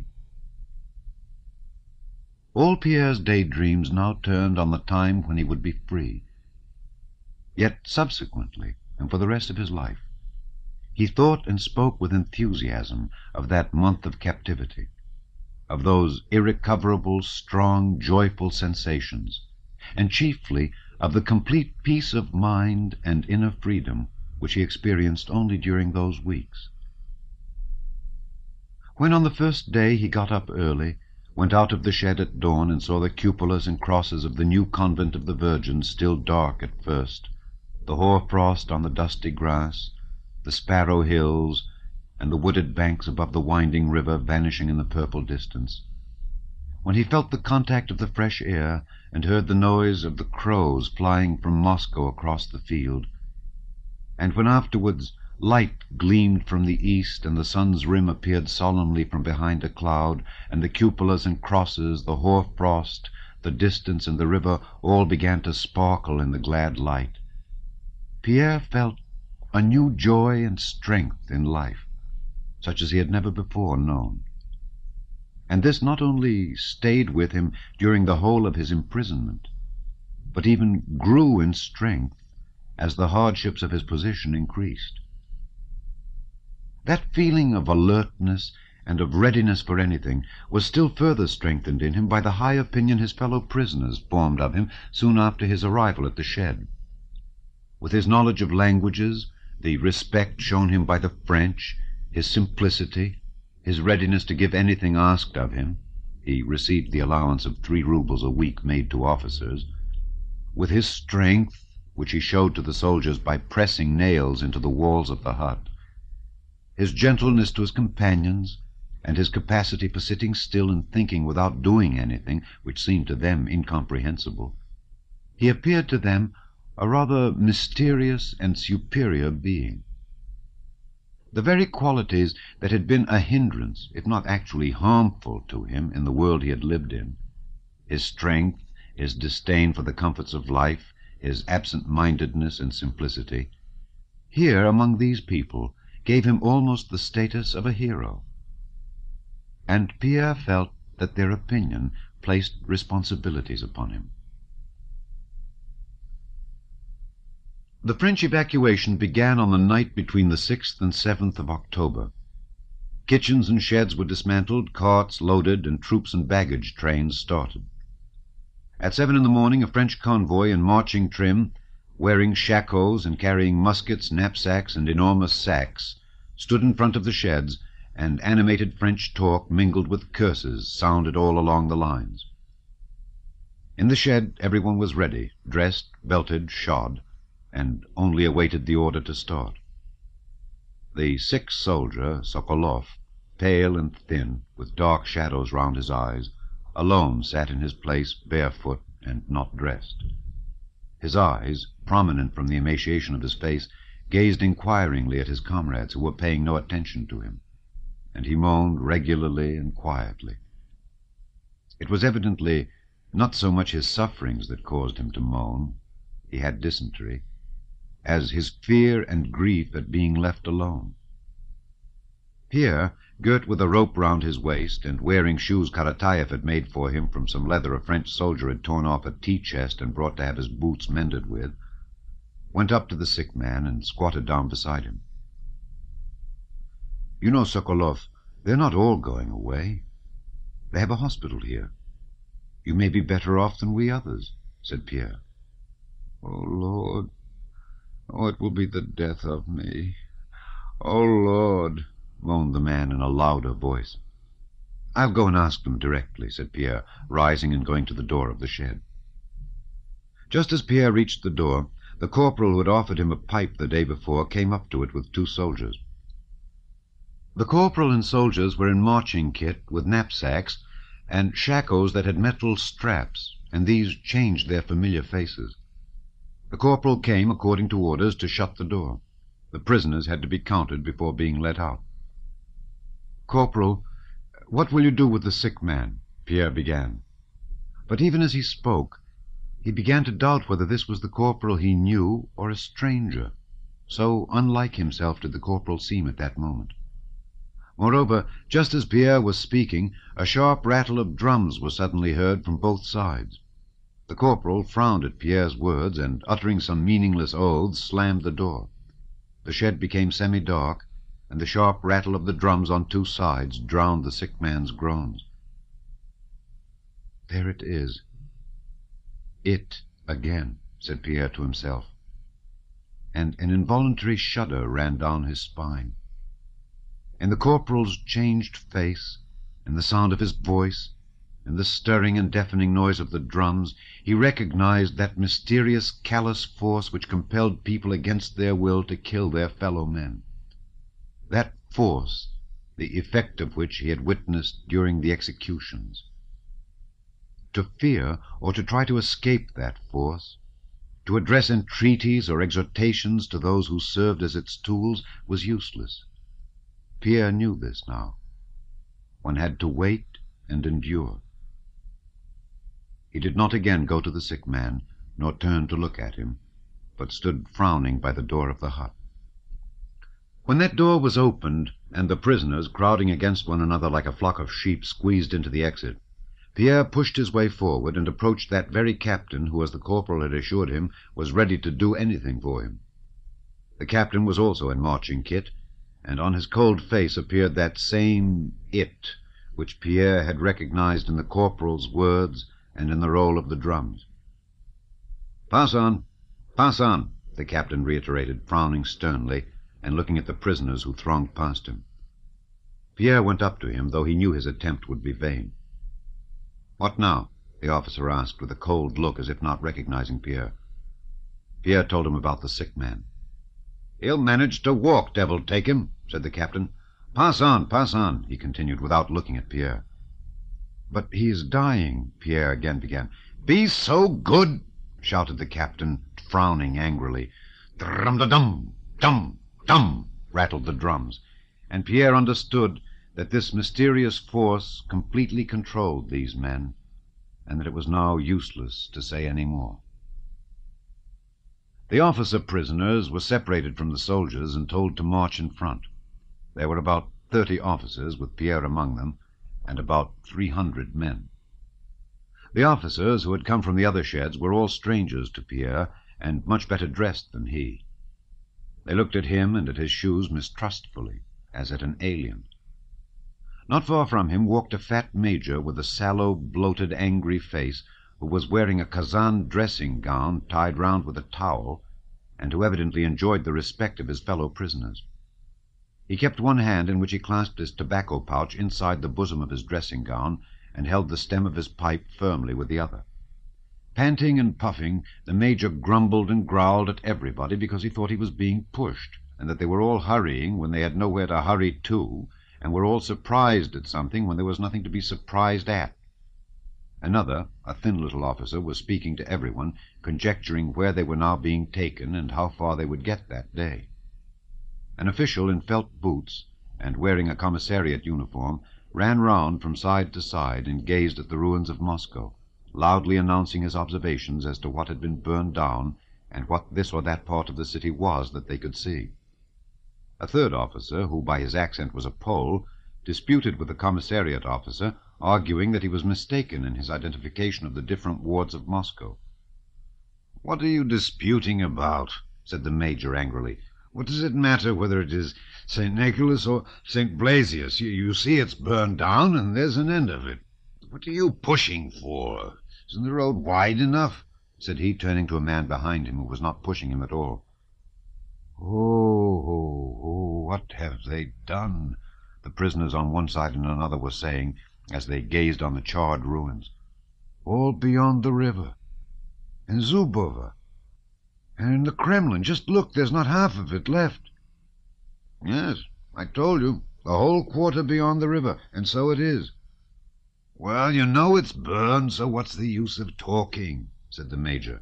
All Pierre's daydreams now turned on the time when he would be free. Yet subsequently, and for the rest of his life, he thought and spoke with enthusiasm of that month of captivity, of those irrecoverable, strong, joyful sensations, and chiefly of the complete peace of mind and inner freedom which he experienced only during those weeks. When on the first day he got up early, went out of the shed at dawn, and saw the cupolas and crosses of the new convent of the Virgins still dark at first, the hoar-frost on the dusty grass, the Sparrow Hills, and the wooded banks above the winding river vanishing in the purple distance, when he felt the contact of the fresh air and heard the noise of the crows flying from Moscow across the field, and when afterwards light gleamed from the east and the sun's rim appeared solemnly from behind a cloud, and the cupolas and crosses, the hoar-frost, the distance, and the river all began to sparkle in the glad light, Pierre felt a new joy and strength in life, such as he had never before known. And this not only stayed with him during the whole of his imprisonment, but even grew in strength as the hardships of his position increased. That feeling of alertness and of readiness for anything was still further strengthened in him by the high opinion his fellow prisoners formed of him soon after his arrival at the shed. With his knowledge of languages, the respect shown him by the French, his simplicity, his readiness to give anything asked of him — he received the allowance of 3 rubles a week made to officers — with his strength, which he showed to the soldiers by pressing nails into the walls of the hut, his gentleness to his companions, and his capacity for sitting still and thinking without doing anything which seemed to them incomprehensible, he appeared to them a rather mysterious and superior being. The very qualities that had been a hindrance, if not actually harmful to him in the world he had lived in, his strength, his disdain for the comforts of life, his absent-mindedness and simplicity, here among these people gave him almost the status of a hero. And Pierre felt that their opinion placed responsibilities upon him. The French evacuation began on the night between the 6th and 7th of October. Kitchens and sheds were dismantled, carts loaded, and troops and baggage trains started. At 7 in the morning, a French convoy in marching trim, wearing shakos and carrying muskets, knapsacks, and enormous sacks, stood in front of the sheds, and animated French talk mingled with curses sounded all along the lines. In the shed everyone was ready, dressed, belted, shod, and only awaited the order to start. The 6th soldier, Sokolov, pale and thin, with dark shadows round his eyes, alone sat in his place, barefoot and not dressed. His eyes, prominent from the emaciation of his face, gazed inquiringly at his comrades, who were paying no attention to him, and he moaned regularly and quietly. It was evidently not so much his sufferings that caused him to moan — he had dysentery — as his fear and grief at being left alone. Pierre, girt with a rope round his waist, and wearing shoes Karatayev had made for him from some leather a French soldier had torn off a tea-chest and brought to have his boots mended with, went up to the sick man and squatted down beside him. "You know, Sokolov, they're not all going away. They have a hospital here. You may be better off than we others," said Pierre. "Oh, Lord, oh, it will be the death of me. Oh, Lord," moaned the man in a louder voice. "I'll go and ask them directly," said Pierre, rising and going to the door of the shed. Just as Pierre reached the door, The corporal who had offered him a pipe the day before came up to it with 2 soldiers. The corporal and soldiers were in marching kit with knapsacks and shakos that had metal straps, and these changed their familiar faces. The corporal came, according to orders, to shut the door. The prisoners had to be counted before being let out. "Corporal, what will you do with the sick man?" Pierre began. But even as he spoke, he began to doubt whether this was the corporal he knew or a stranger. So unlike himself did the corporal seem at that moment. Moreover, just as Pierre was speaking, a sharp rattle of drums was suddenly heard from both sides. The corporal frowned at Pierre's words, and, uttering some meaningless oaths, slammed the door. The shed became semi-dark, and the sharp rattle of the drums on 2 sides drowned the sick man's groans. "There it is. It again," said Pierre to himself, and an involuntary shudder ran down his spine. In the corporal's changed face, in the sound of his voice, in the stirring and deafening noise of the drums, he recognized that mysterious, callous force which compelled people against their will to kill their fellow men. That force, the effect of which he had witnessed during the executions. To fear or to try to escape that force, to address entreaties or exhortations to those who served as its tools, was useless. Pierre knew this now. One had to wait and endure. He did not again go to the sick man, nor turn to look at him, but stood frowning by the door of the hut. When that door was opened, and the prisoners, crowding against one another like a flock of sheep, squeezed into the exit, Pierre pushed his way forward and approached that very captain who, as the corporal had assured him, was ready to do anything for him. The captain was also in marching kit, and on his cold face appeared that same it which Pierre had recognized in the corporal's words and in the roll of the drums. Pass on, the captain reiterated, frowning sternly and looking at the prisoners who thronged past him. Pierre went up to him, though he knew his attempt would be vain. "What now?" the officer asked, with a cold look, as if not recognizing Pierre. Pierre told him about the sick man. "He'll manage to walk, devil take him," said the captain. Pass on, he continued, without looking at Pierre. "But he is dying," Pierre again began. "Be so good," shouted the captain, frowning angrily. "Drum-da-dum, dum, dum," rattled the drums, and Pierre understood that this mysterious force completely controlled these men, and that it was now useless to say any more. The officer-prisoners were separated from the soldiers and told to march in front. There were about 30 officers, with Pierre among them, and about 300 men. The officers, who had come from the other sheds, were all strangers to Pierre, and much better dressed than he. They looked at him and at his shoes mistrustfully, as at an alien. Not far from him walked a fat major with a sallow, bloated, angry face, who was wearing a Kazan dressing-gown tied round with a towel, and who evidently enjoyed the respect of his fellow prisoners. He kept one hand in which he clasped his tobacco pouch inside the bosom of his dressing-gown, and held the stem of his pipe firmly with the other. Panting and puffing, the major grumbled and growled at everybody because he thought he was being pushed, and that they were all hurrying when they had nowhere to hurry to, and were all surprised at something when there was nothing to be surprised at. Another, a thin little officer, was speaking to everyone, conjecturing where they were now being taken and how far they would get that day. An official in felt boots, and wearing a commissariat uniform, ran round from side to side and gazed at the ruins of Moscow, loudly announcing his observations as to what had been burned down and what this or that part of the city was that they could see. A third officer, who by his accent was a Pole, disputed with the commissariat officer, arguing that he was mistaken in his identification of the different wards of Moscow. "What are you disputing about?" said the major angrily. "What does it matter whether it is St. Nicholas or St. Blasius? You see it's burned down, and there's an end of it. What are you pushing for? Isn't the road wide enough?" said he, turning to a man behind him who was not pushing him at all. Oh, what have they done?" the prisoners on one side and another were saying, as they gazed on the charred ruins. "All beyond the river. And Zubovo. And the Kremlin, just look, there's not half of it left. Yes, I told you, the whole quarter beyond the river, and so it is. Well, you know it's burned, so what's the use of talking, said the major.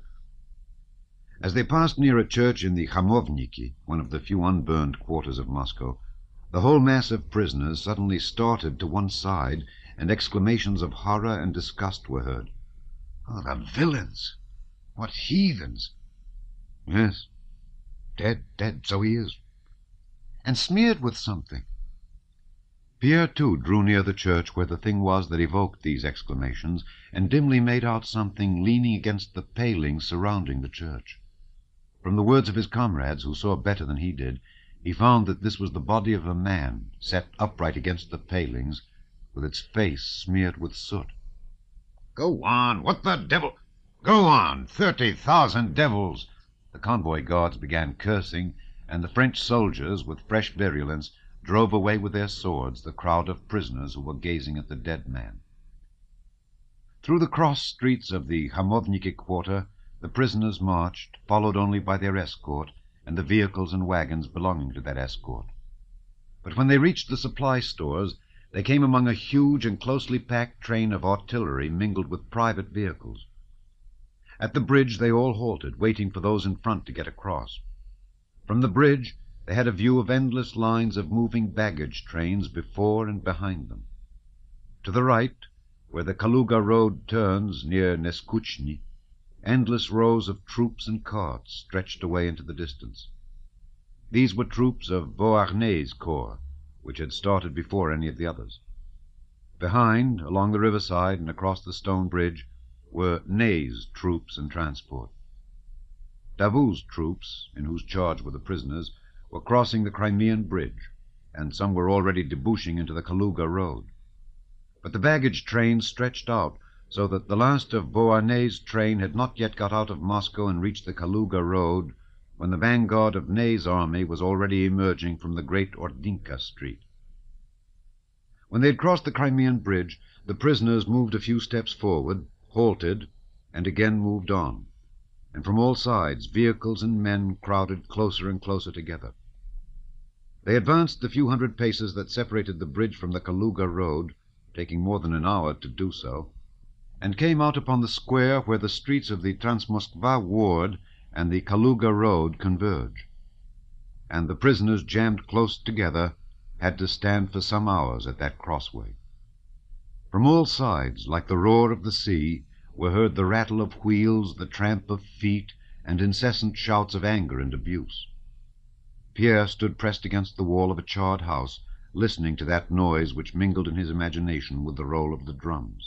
As they passed near a church in the Khamovniki, one of the few unburned quarters of Moscow, the whole mass of prisoners suddenly started to one side, and exclamations of horror and disgust were heard. Oh, the villains! What heathens! Yes, dead, so he is. And smeared with something. Pierre, too, drew near the church where the thing was that evoked these exclamations, and dimly made out something leaning against the palings surrounding the church. From the words of his comrades, who saw better than he did, he found that this was the body of a man, set upright against the palings, with its face smeared with soot. Go on, what the devil? Go on, 30,000 devils! The convoy guards began cursing, and the French soldiers, with fresh virulence, drove away with their swords the crowd of prisoners who were gazing at the dead man. Through the cross streets of the Khamovniki quarter the prisoners marched, followed only by their escort and the vehicles and wagons belonging to that escort. But when they reached the supply stores, they came among a huge and closely packed train of artillery mingled with private vehicles. At the bridge they all halted, waiting for those in front to get across. From the bridge they had a view of endless lines of moving baggage trains before and behind them. To the right, where the Kaluga road turns near Neskuchny, endless rows of troops and carts stretched away into the distance. These were troops of Beauharnais' corps, which had started before any of the others. Behind, along the riverside and across the stone bridge, were Ney's troops and transport. Davout's troops, in whose charge were the prisoners, were crossing the Crimean bridge, and some were already debouching into the Kaluga road. But the baggage trains stretched out, so that the last of Beauharnais' train had not yet got out of Moscow and reached the Kaluga road, when the vanguard of Ney's army was already emerging from the great Ordinka street. When they had crossed the Crimean bridge, the prisoners moved a few steps forward, halted, and again moved on, and from all sides vehicles and men crowded closer and closer together. They advanced the few hundred paces that separated the bridge from the Kaluga road, taking more than an hour to do so, and came out upon the square where the streets of the Transmoskva ward and the Kaluga road converge. And the prisoners, jammed close together, had to stand for some hours at that crossway. From all sides, like the roar of the sea, were heard the rattle of wheels, the tramp of feet, and incessant shouts of anger and abuse. Pierre stood pressed against the wall of a charred house, listening to that noise which mingled in his imagination with the roll of the drums.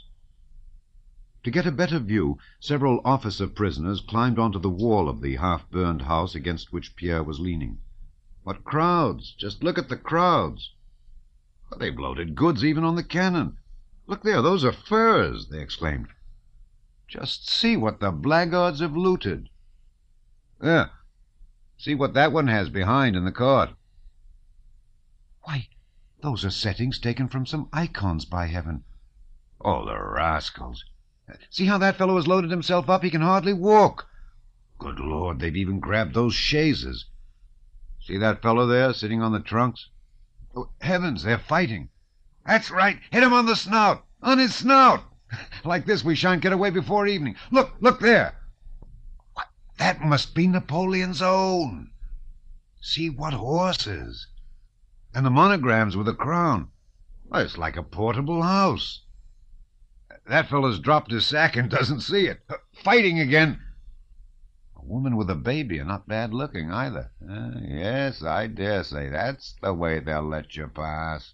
To get a better view, several officer prisoners climbed onto the wall of the half-burned house against which Pierre was leaning. What crowds! Just look at the crowds! Well, they've loaded goods even on the cannon. Look there, those are furs, they exclaimed. Just see what the blackguards have looted. There, see what that one has behind in the cart. Why, those are settings taken from some icons, by heaven. Oh, the rascals. See how that fellow has loaded himself up? He can hardly walk. Good Lord, they've even grabbed those chaises. See that fellow there, sitting on the trunks? Oh, heavens, they're fighting. That's right. Hit him on the snout. On his snout. Like this we shan't get away before evening. Look there. What? That must be Napoleon's own. See what horses. And the monograms with the crown. Why, it's like a portable house. That fellow's dropped his sack and doesn't see it. Fighting again. A woman with a baby, and not bad looking either. Yes, I dare say that's the way they'll let you pass.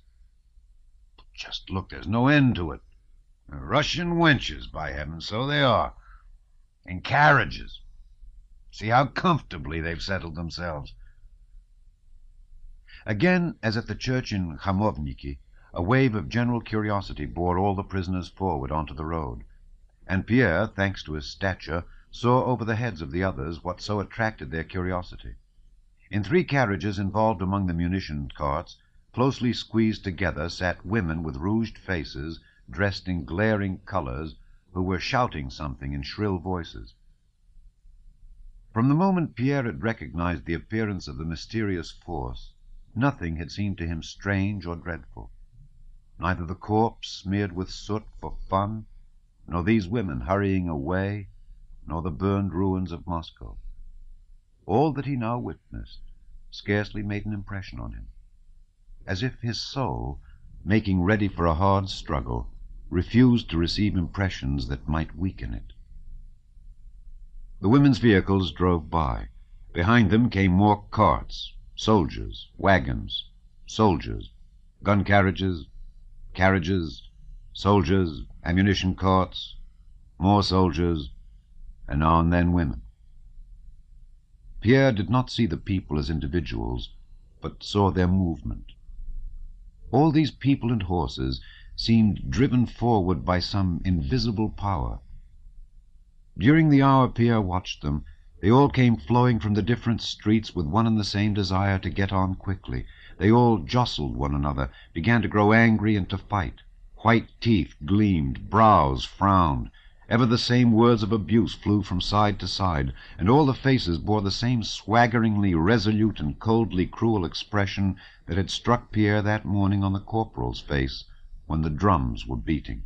Just look, there's no end to it. Russian wenches, by heaven, so they are. In carriages. See how comfortably they've settled themselves. Again, as at the church in Khamovniki, a wave of general curiosity bore all the prisoners forward onto the road, and Pierre, thanks to his stature, saw over the heads of the others what so attracted their curiosity. In 3 carriages involved among the munition carts, closely squeezed together, sat women with rouged faces, dressed in glaring colors, who were shouting something in shrill voices. From the moment Pierre had recognized the appearance of the mysterious force, nothing had seemed to him strange or dreadful. Neither the corpse smeared with soot for fun, nor these women hurrying away, nor the burned ruins of Moscow. All that he now witnessed scarcely made an impression on him, as if his soul, making ready for a hard struggle, refused to receive impressions that might weaken it. The women's vehicles drove by. Behind them came more carts, soldiers, wagons, soldiers, gun carriages, carriages, soldiers, ammunition carts, more soldiers, and now and then women. Pierre did not see the people as individuals, but saw their movement. All these people and horses seemed driven forward by some invisible power. During the hour Pierre watched them, they all came flowing from the different streets with one and the same desire to get on quickly. They all jostled one another, began to grow angry and to fight. White teeth gleamed, brows frowned. Ever the same words of abuse flew from side to side, and all the faces bore the same swaggeringly resolute and coldly cruel expression that had struck Pierre that morning on the corporal's face when the drums were beating.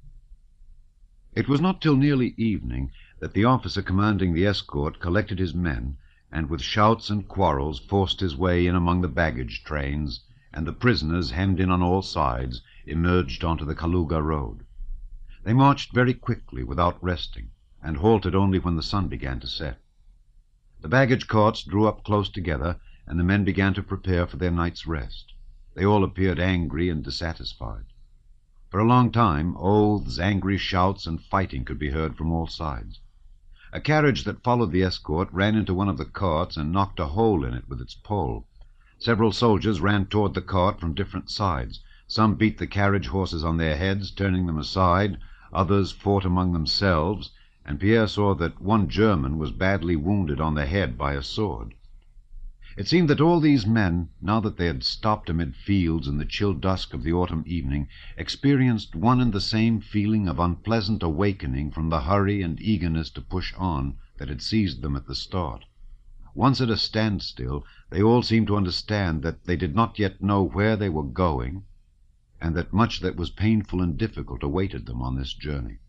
It was not till nearly evening that the officer commanding the escort collected his men, and with shouts and quarrels forced his way in among the baggage trains, and the prisoners, hemmed in on all sides, emerged onto the Kaluga road. They marched very quickly, without resting, and halted only when the sun began to set. The baggage carts drew up close together, and the men began to prepare for their night's rest. They all appeared angry and dissatisfied. For a long time, oaths, angry shouts, and fighting could be heard from all sides. A carriage that followed the escort ran into one of the carts and knocked a hole in it with its pole. Several soldiers ran toward the cart from different sides. Some beat the carriage horses on their heads, turning them aside. Others fought among themselves, and Pierre saw that one German was badly wounded on the head by a sword. It seemed that all these men, now that they had stopped amid fields in the chill dusk of the autumn evening, experienced one and the same feeling of unpleasant awakening from the hurry and eagerness to push on that had seized them at the start. Once at a standstill, they all seemed to understand that they did not yet know where they were going, and that much that was painful and difficult awaited them on this journey.